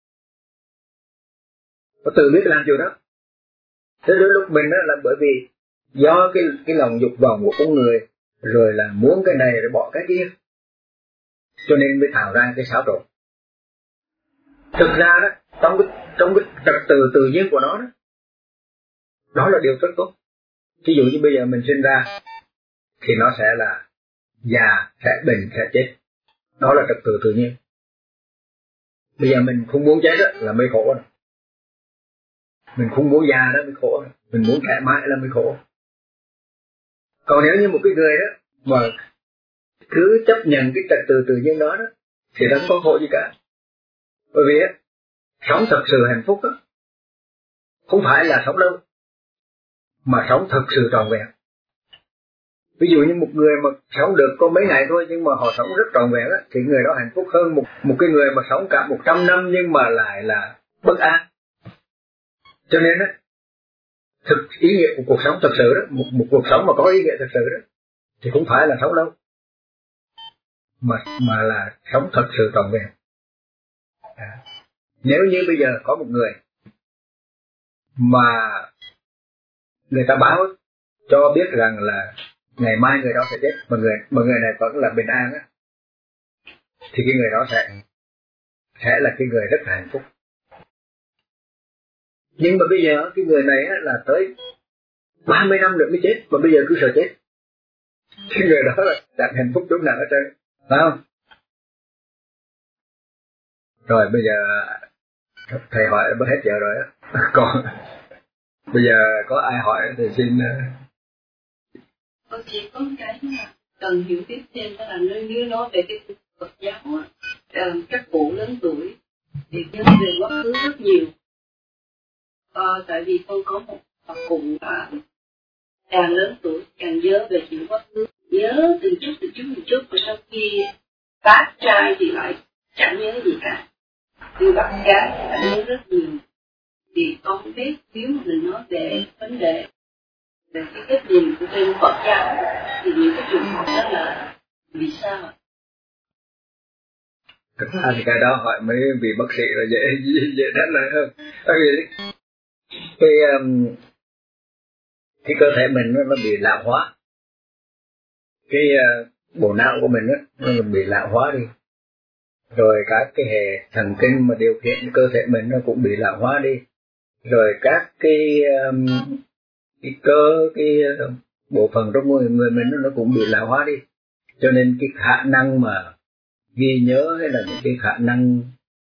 nó tự biết làm điều đó. Thế đôi lúc mình đó là bởi vì do cái cái lòng dục vọng của con người, rồi là muốn cái này rồi bỏ cái kia, cho nên mới tạo ra cái xáo trộn. Thực ra đó trong cái trong cái trật tự tự nhiên của nó đó, đó là điều rất tốt. Ví dụ như bây giờ mình sinh ra thì nó sẽ là già, sẽ bệnh, sẽ chết. Đó là trật tự tự nhiên. Bây giờ mình không muốn chết đó, là mới khổ rồi. Mình không muốn già đó mới khổ rồi. Mình muốn trẻ mãi là mới khổ. Còn nếu như một cái người đó mà cứ chấp nhận cái trật tự tự nhiên đó, đó thì nó không có khổ gì cả. Bởi vì á, sống thật sự hạnh phúc đó không phải là sống lâu, mà sống thật sự trọn vẹn. Ví dụ như một người mà sống được có mấy ngày thôi nhưng mà họ sống rất trọn vẹn á, thì người đó hạnh phúc hơn một một cái người mà sống cả một trăm năm nhưng mà lại là bất an. Cho nên á, thực ý nghĩa của cuộc sống thật sự đó, một một cuộc sống mà có ý nghĩa thật sự đó, thì cũng phải là sống lâu, mà mà là sống thật sự trọn vẹn. À, nếu như bây giờ có một người mà người ta báo cho biết rằng là ngày mai người đó sẽ chết, mà người mà người này vẫn là bình an á, thì cái người đó sẽ sẽ là cái người rất là hạnh phúc. Nhưng mà bây giờ cái người này á, là tới ba mươi năm nữa mới chết, mà bây giờ cứ sợ chết, cái người đó là đạt hạnh phúc chỗ nào ở trên, phải không? Rồi bây giờ thầy hỏi đã hết giờ rồi á. Còn bây giờ có ai hỏi thì xin. Con chỉ có cái là cần hiểu tiếp thêm, đó là nếu như nói về cái Phật giáo á, các cụ lớn tuổi thì nhớ về quá khứ rất nhiều. Ờ, tại vì con có một bà cụ là càng lớn tuổi càng nhớ về chuyện quá khứ, nhớ từng chút từng chút từng chút, và sau khi bác trai thì lại chẳng nhớ gì cả, nhưng bác gái thì lại nhớ rất nhiều. Thì con không biết nếu mà mình nói về vấn đề về cái cách nhìn của bên Phật giáo thì những cái trường hợp đó là vì sao ạ? Thực ra thì cái đó hỏi mấy vị bác sĩ là dễ dễ trả lời hơn. Tại vì cái um, cái cơ thể mình nó, nó bị lão hóa, cái uh, bộ não của mình đó, nó bị lão hóa đi, rồi các cái hệ thần kinh mà điều khiển cơ thể mình nó cũng bị lão hóa đi, rồi các cái um, cái cơ cái uh, bộ phận trong người người mình nó, nó cũng bị lão hóa đi, cho nên cái khả năng mà ghi nhớ hay là những cái khả năng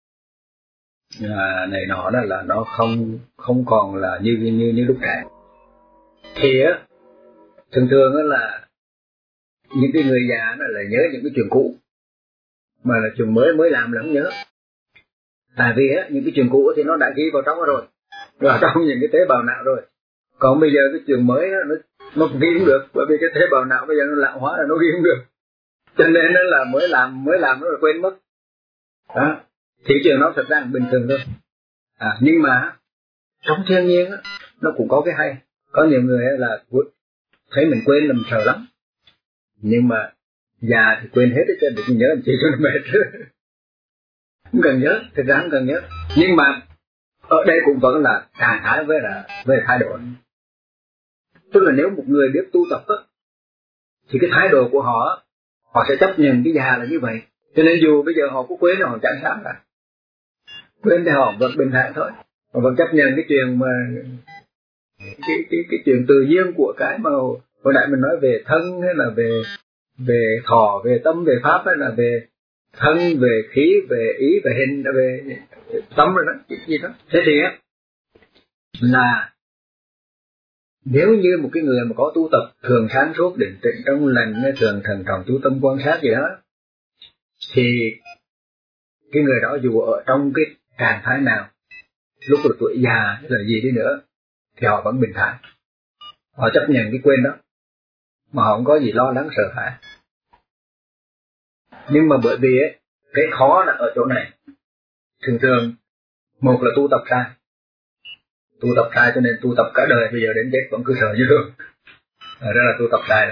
à, này nọ đó là nó không không còn là như như như lúc trẻ. Thì á thường thường á là những cái người già nó là nhớ những cái chuyện cũ, mà là trường mới mới làm là không nhớ. Tại vì á, những cái trường cũ thì nó đã ghi vào trong rồi, vào trong những cái tế bào não rồi. Còn bây giờ cái trường mới đó, nó nó ghi không được, bởi vì cái tế bào não bây giờ nó lão hóa là nó ghi không được, cho nên nó là mới làm mới làm nó là quên mất. Đó, thị trường nó thật ra là bình thường thôi. À, nhưng mà trong thiên nhiên á, nó cũng có cái hay. Có nhiều người là thấy mình quên là mình sợ lắm, nhưng mà già thì quên hết hết trơn, đừng nhớ làm chi cho nó mệt. Không cần nhớ, thực ra không cần nhớ. Nhưng mà ở đây cũng vẫn là trạng thái với là với thái độ. Tức là nếu một người biết tu tập á, thì cái thái độ của họ, họ sẽ chấp nhận cái già là như vậy. Cho nên dù bây giờ họ có quên, họ chẳng sao cả. Quên thì họ vẫn bình thản thôi. Họ vẫn chấp nhận cái chuyện mà cái cái cái chuyện tự nhiên của cái mà hồi nãy mình nói về thân, hay là về về thọ, về tâm, về pháp, hay là về thân, về khí, về ý, về hình, về tâm rồi đó, cái gì đó. Thế thì á, là nếu như một cái người mà có tu tập thường sáng suốt, định tĩnh trong lành, thường thần trọng chú tâm quan sát gì đó, thì cái người đó dù ở trong cái trạng thái nào, lúc là tuổi già hay là gì đi nữa, thì họ vẫn bình thản. Họ chấp nhận cái quên đó, mà họ không có gì lo lắng sợ hãi. Nhưng mà bởi vì ấy, cái khó là ở chỗ này. Thường thường, một là tu tập sai. Tu tập sai cho nên tu tập cả đời, bây giờ đến chết vẫn cứ sợ như thường. Đó là tu tập sai đó.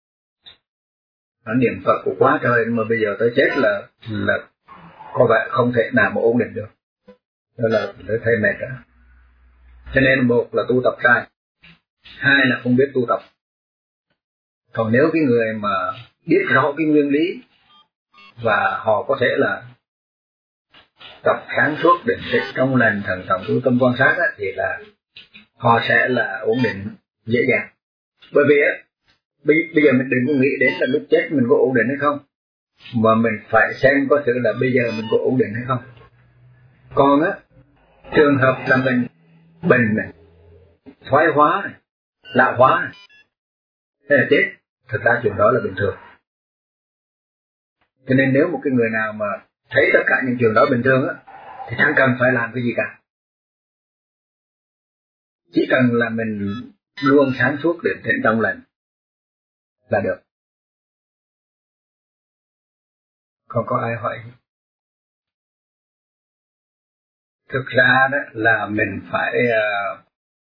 Nó niệm Phật cũng quá trời, mà bây giờ tới chết là là có vẻ không thể nào mà ổn định được. Đó là tôi thấy mệt đó. Cho nên một là tu tập sai, hai là không biết tu tập. Còn nếu cái người mà biết rõ cái nguyên lý và họ có thể là tập sáng suốt, định tĩnh trong lành, thần trọng chú tâm quan sát á, thì là họ sẽ là ổn định dễ dàng. Bởi vì á, bây, bây giờ mình đừng có nghĩ đến là lúc chết mình có ổn định hay không, mà mình phải xem có thử là bây giờ mình có ổn định hay không. Còn á, trường hợp là mình bệnh này, thoái hóa này, lão hóa này, thế là chết, thực ra chuyện đó là bình thường. Cho nên nếu một cái người nào mà thấy tất cả những chuyện đó bình thường á, thì chẳng cần phải làm cái gì cả. Chỉ cần là mình luôn sáng suốt, định tĩnh trong lành là được. Không có ai hỏi. Thực ra đó là mình phải uh,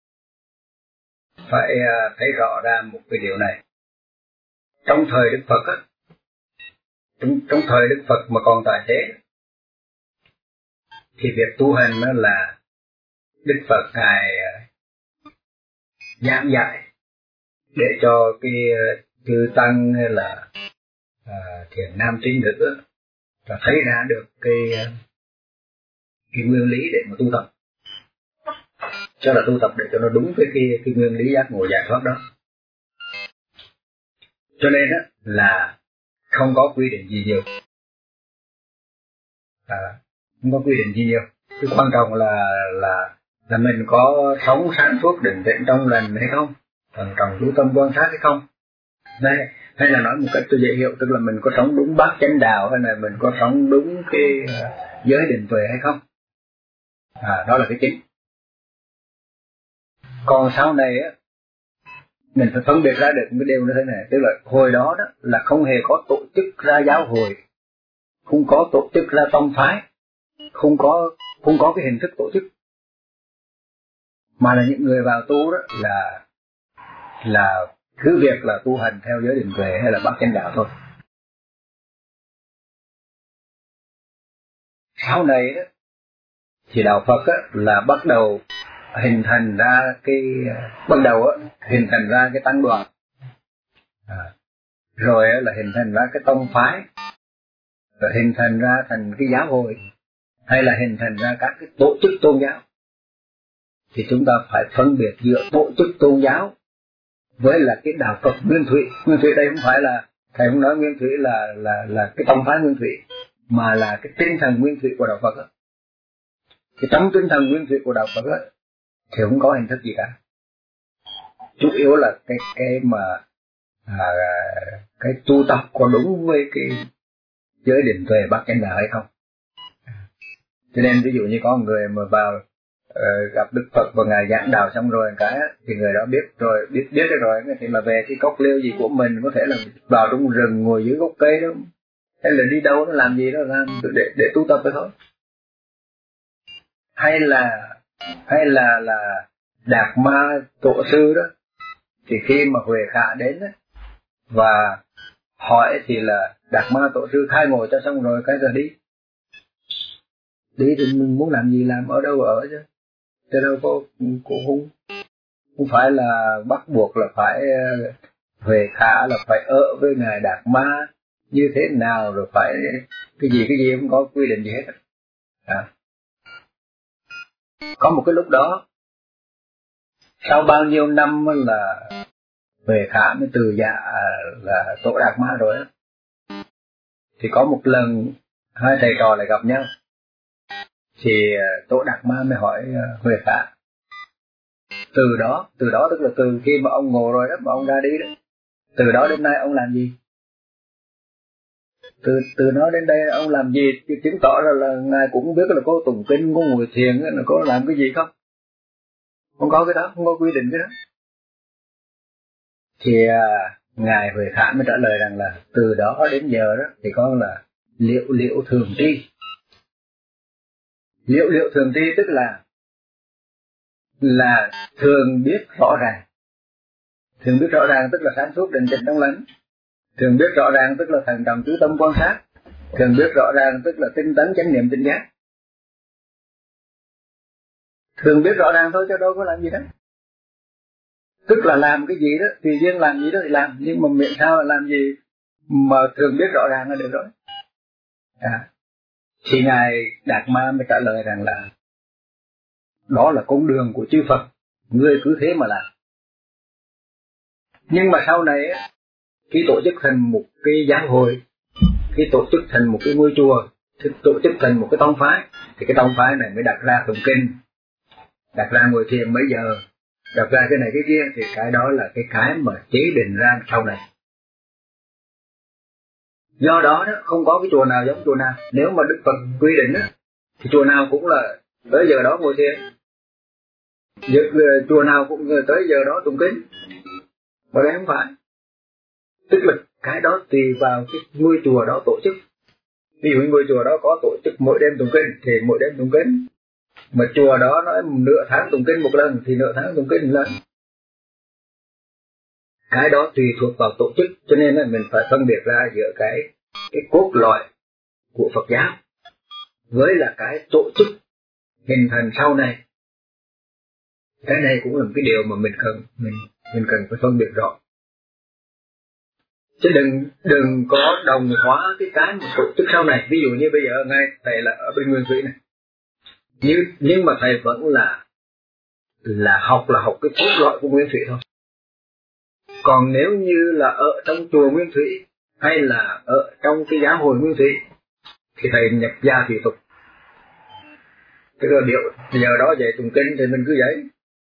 phải uh, thấy rõ ra một cái điều này. Trong thời Đức Phật á, trong, trong thời Đức Phật mà còn tại thế, thì việc tu hành đó là Đức Phật Ngài uh, giảng dạy để cho cái uh, chư tăng hay là uh, thiền nam tín nữ là thấy ra được cái uh, cái nguyên lý để mà tu tập, cho là tu tập để cho nó đúng với cái cái nguyên lý giác ngộ giải thoát đó. Cho nên đó là không có quy định gì nhiều, à, không có quy định gì nhiều. Cái quan trọng là là là mình có sống sáng suốt, định tĩnh trong lành hay không, thần trọng chú tâm quan sát hay không. Đây, hay là nói một cách tôi dễ hiểu, tức là mình có sống đúng bát chánh đạo, hay là mình có sống đúng cái uh, giới định tuệ hay không. À, đó là cái chính. Còn sau này á, mình phải phân biệt ra được cái điều như thế này, tức là hồi đó đó là không hề có tổ chức ra giáo hội, không có tổ chức ra tông phái, không có không có cái hình thức tổ chức, mà là những người vào tu đó là là cứ việc là tu hành theo giới định tuệ hay là bát chánh đạo thôi. Sau này đó thì đạo Phật á, là bắt đầu hình thành ra cái bắt đầu á, hình thành ra cái tăng đoàn, à, rồi á, là hình thành ra cái tông phái, rồi hình thành ra thành cái giáo hội, hay là hình thành ra các cái tổ chức tôn giáo. Thì chúng ta phải phân biệt giữa tổ chức tôn giáo với là cái đạo Phật nguyên thủy. Nguyên thủy đây không phải là thầy không nói nguyên thủy là là là cái tông phái nguyên thủy, mà là cái tinh thần nguyên thủy của đạo Phật đó. Cái trong tinh thần nguyên thủy của đạo Phật đó, thì không có hình thức gì cả. Chủ yếu là cái cái mà à, cái tu tập có đúng với cái giới định tuệ bắt chánh đạo hay không. Cho nên ví dụ như có người mà vào uh, gặp Đức Phật và ngài giảng đạo xong rồi cái thì người đó biết rồi biết biết được rồi thì là về cái cốc liêu gì của mình, có thể là vào trong rừng ngồi dưới gốc cây đó, hay là đi đâu nó làm gì đó làm để để tu tập thôi. Hay là hay là là Đạt Ma tổ sư đó, thì khi mà Huệ Khả đến đó, và hỏi thì là Đạt Ma tổ sư khai ngộ cho xong rồi cái giờ đi đi thì mình muốn làm gì làm, ở đâu ở chứ, chứ đâu có cũng không không phải là bắt buộc là phải Huệ Khả là phải ở với ngài Đạt Ma như thế nào, rồi phải cái gì cái gì không có quy định gì hết. À. Có một cái lúc đó sau bao nhiêu năm là Huệ Khả mới từ dạ là Tổ Đạt Ma rồi đó, thì có một lần hai thầy trò lại gặp nhau, thì Tổ Đạt Ma mới hỏi Huệ Khả, từ đó từ đó tức là từ khi mà ông ngộ rồi đó mà ông ra đi đó, từ đó đến nay ông làm gì, từ từ đó đến đây ông làm gì, chứng tỏ ra là ngài cũng biết là có tụng kinh, có ngồi thiền, là có làm cái gì không, không có cái đó, không có quy định cái đó. Thì à, ngài Huệ Khả mới trả lời rằng là từ đó đến giờ đó thì có là liệu liệu thường tri. Liệu liệu thường tri tức là là thường biết rõ ràng. Thường biết rõ ràng tức là sáng suốt định tĩnh trong lành. Thường biết rõ ràng tức là thần trọng chú tâm quan sát. Thường biết rõ ràng tức là tinh tấn chánh niệm tỉnh giác. Thường biết rõ ràng thôi chứ đâu có làm gì đó. Tức là làm cái gì đó, tùy duyên làm gì đó thì làm, nhưng mà miệng sao là làm gì mà thường biết rõ ràng là được rồi. À. Thì ngài Đạt Ma mới trả lời rằng là đó là con đường của chư Phật, ngươi cứ thế mà làm. Nhưng mà sau này khi tổ chức thành một cái giáo hội, khi tổ chức thành một cái ngôi chùa, khi tổ chức thành một cái tông phái, thì cái tông phái này mới đặt ra tụng kinh, đặt ra ngồi thiền mấy giờ, đặt ra cái này cái kia, thì cái đó là cái cái mà chế định ra sau này. Do đó, đó không có cái chùa nào giống chùa nào. Nếu mà Đức Phật quy định đó, thì chùa nào cũng là tới giờ đó ngồi thiền, chùa nào cũng tới giờ đó tụng kinh. Mà đây không phải. Tức là cái đó tùy vào cái ngôi chùa đó tổ chức. Ví dụ ngôi chùa đó có tổ chức mỗi đêm tụng kinh thì mỗi đêm tụng kinh. Mà chùa đó nói nửa tháng tụng kinh một lần thì nửa tháng tụng kinh một lần. Cái đó tùy thuộc vào tổ chức, cho nên là mình phải phân biệt ra giữa cái cái cốt lõi của Phật giáo với là cái tổ chức hình thành sau này. Cái này cũng là một cái điều mà mình cần mình mình cần phải phân biệt rõ. Chứ đừng đừng có đồng hóa cái cái mà tổ chức sau này. Ví dụ như bây giờ ngay thầy là ở bên Nguyên Thủy này, nhưng nhưng mà thầy vẫn là là học là học cái cốt lõi của Nguyên Thủy thôi. Còn nếu như là ở trong chùa Nguyên Thủy hay là ở trong cái giáo hội Nguyên Thủy thì thầy nhập gia thủy tục. Tức là điều giờ đó dạy tụng kinh thì mình cứ dạy,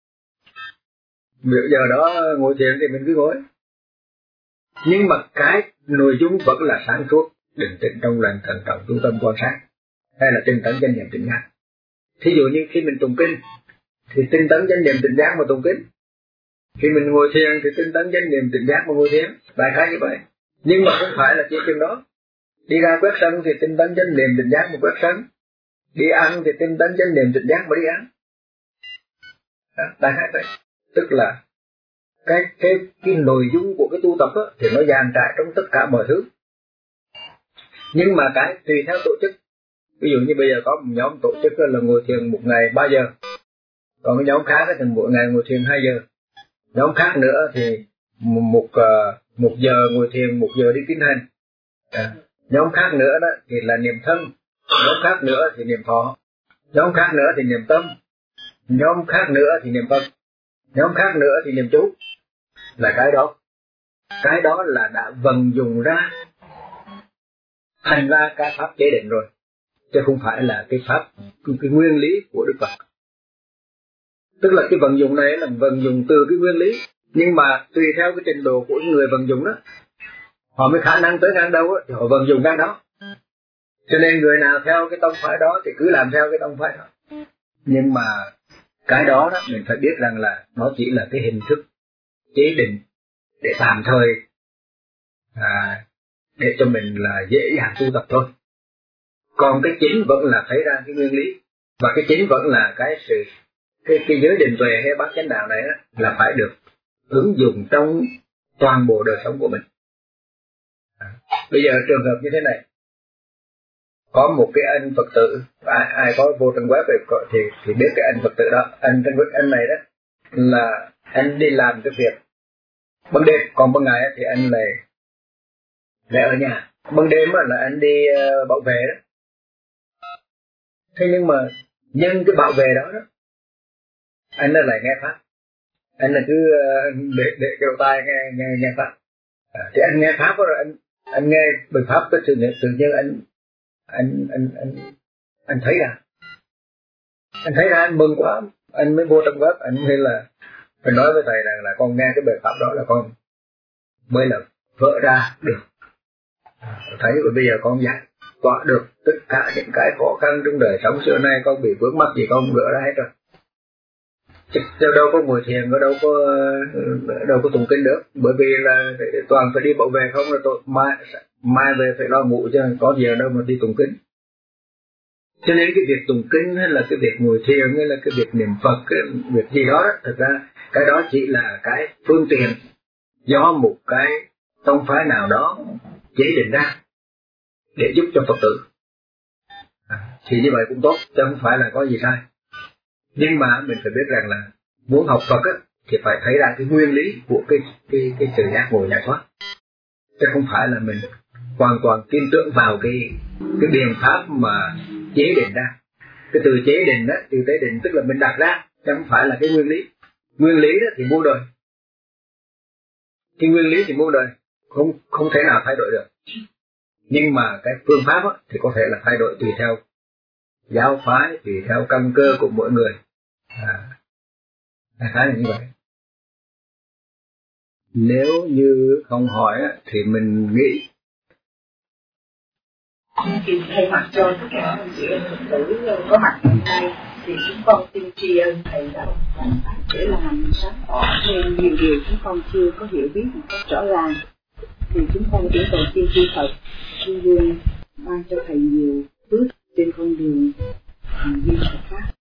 giờ đó ngồi thiền thì mình cứ ngồi. Nhưng mà cái nội dung vẫn là sáng suốt, định tĩnh trong lành, thần trọng chú tâm quan sát, hay là tinh tấn chánh niệm tỉnh giác. Thí dụ như khi mình tụng kinh thì tinh tấn chánh niệm tỉnh giác mà tụng kinh. Khi mình ngồi thiền thì tinh tấn chánh niệm tỉnh giác mà ngồi thiền, đại khái như vậy. Nhưng mà không phải là chỉ chừng đó. Đi ra quét sân thì tinh tấn chánh niệm tỉnh giác mà quét sân. Đi ăn thì tinh tấn chánh niệm tỉnh giác mà đi ăn. Đó, đại khái vậy. Tức là cái cái cái nội dung của cái tu tập đó, thì nó dàn trải trong tất cả mọi thứ. Nhưng mà cái tùy theo tổ chức. Ví dụ như bây giờ có một nhóm tổ chức là ngồi thiền một ngày ba giờ, còn cái nhóm khác thì mỗi ngày ngồi thiền hai giờ. Nhóm khác nữa thì một một giờ ngồi thiền, một giờ đi kinh hành. À, nhóm khác nữa đó thì là niệm thân, nhóm khác nữa thì niệm thọ, nhóm khác nữa thì niệm tâm, nhóm khác nữa thì niệm Phật, nhóm khác nữa thì niệm chú. Là cái đó, cái đó là đã vận dụng ra thành ra cái pháp chế định rồi, chứ không phải là cái pháp cái nguyên lý của Đức Phật. Tức là cái vận dụng này là vận dụng từ cái nguyên lý, nhưng mà tùy theo cái trình độ của người vận dụng đó, họ mới khả năng tới ngang đâu thì họ vận dụng ngang đó. Cho nên người nào theo cái tông phái đó thì cứ làm theo cái tông phái đó. Nhưng mà cái đó, đó mình phải biết rằng là nó chỉ là cái hình thức chế định để tạm thời à, để cho mình là dễ dàng tu tập thôi. Còn cái chính vẫn là thấy ra cái nguyên lý, và cái chính vẫn là cái sự cái cái giới định tuệ hay bát chánh đạo này đó, là phải được ứng dụng trong toàn bộ đời sống của mình. À, bây giờ trường hợp như thế này, có một cái anh Phật tử, ai, ai có vô trang web thì thì biết cái anh Phật tử đó. Anh anh này đó là anh đi làm cái việc ban đêm, còn ban ngày thì anh lại lại ở nhà. Ban đêm là anh đi uh, bảo vệ đó. Thế nhưng mà nhân cái bảo vệ đó đó, anh lại nghe pháp. Anh là cứ uh, để để cái đầu tai nghe nghe nghe pháp. À, thì anh nghe pháp đó, anh anh nghe bài pháp cái sự tự nhiên anh anh anh anh anh thấy ra, anh thấy ra anh mừng quá, anh mới vô trong web, anh mới là phải nói với thầy rằng là con nghe cái bài pháp đó là con mới là vỡ ra được. Thấy rồi bây giờ con giải tỏa được tất cả những cái khó khăn trong đời sống xưa nay, con bị vướng mắc gì con gỡ ra hết rồi. Chứ đâu có ngồi thiền, đâu có đâu có tụng kinh được, bởi vì là toàn phải đi bảo vệ không là tôi mai mai về phải lo ngủ chứ có gì đâu mà đi tụng kinh. Cho nên cái việc tụng kinh hay là cái việc ngồi thiền hay là cái việc niệm Phật, cái việc gì đó, đó thật ra cái đó chỉ là cái phương tiện do một cái tông phái nào đó chế định ra để giúp cho Phật tử. À, thì như vậy cũng tốt, chứ không phải là có gì sai. Nhưng mà mình phải biết rằng là muốn học Phật á, thì phải thấy ra cái nguyên lý của cái cái cái sự giác ngộ giải thoát, chứ không phải là mình hoàn toàn tin tưởng vào cái cái biện pháp mà chế định ra. Cái từ chế định đó, từ chế định tức là mình đặt ra, chứ không phải là cái nguyên lý. Nguyên lý đó thì muôn đời, cái nguyên lý thì muôn đời, không không thể nào thay đổi được. Nhưng mà cái phương pháp đó, thì có thể là thay đổi tùy theo giáo phái, tùy theo căn cơ của mỗi người. À, đại khái là như vậy. Nếu như không hỏi thì mình nghĩ. Thì thay mặt cho tất cả anh chị em Phật tử có mặt hôm nay thì chúng con xin tri ân thầy đã giảng pháp để làm sáng tỏ thêm nhiều điều chúng con chưa có hiểu biết một cách rõ ràng. Thì chúng con chỉ cầu xin chư Phật luôn luôn ban cho thầy nhiều phước trên con đường hành vi Phật pháp.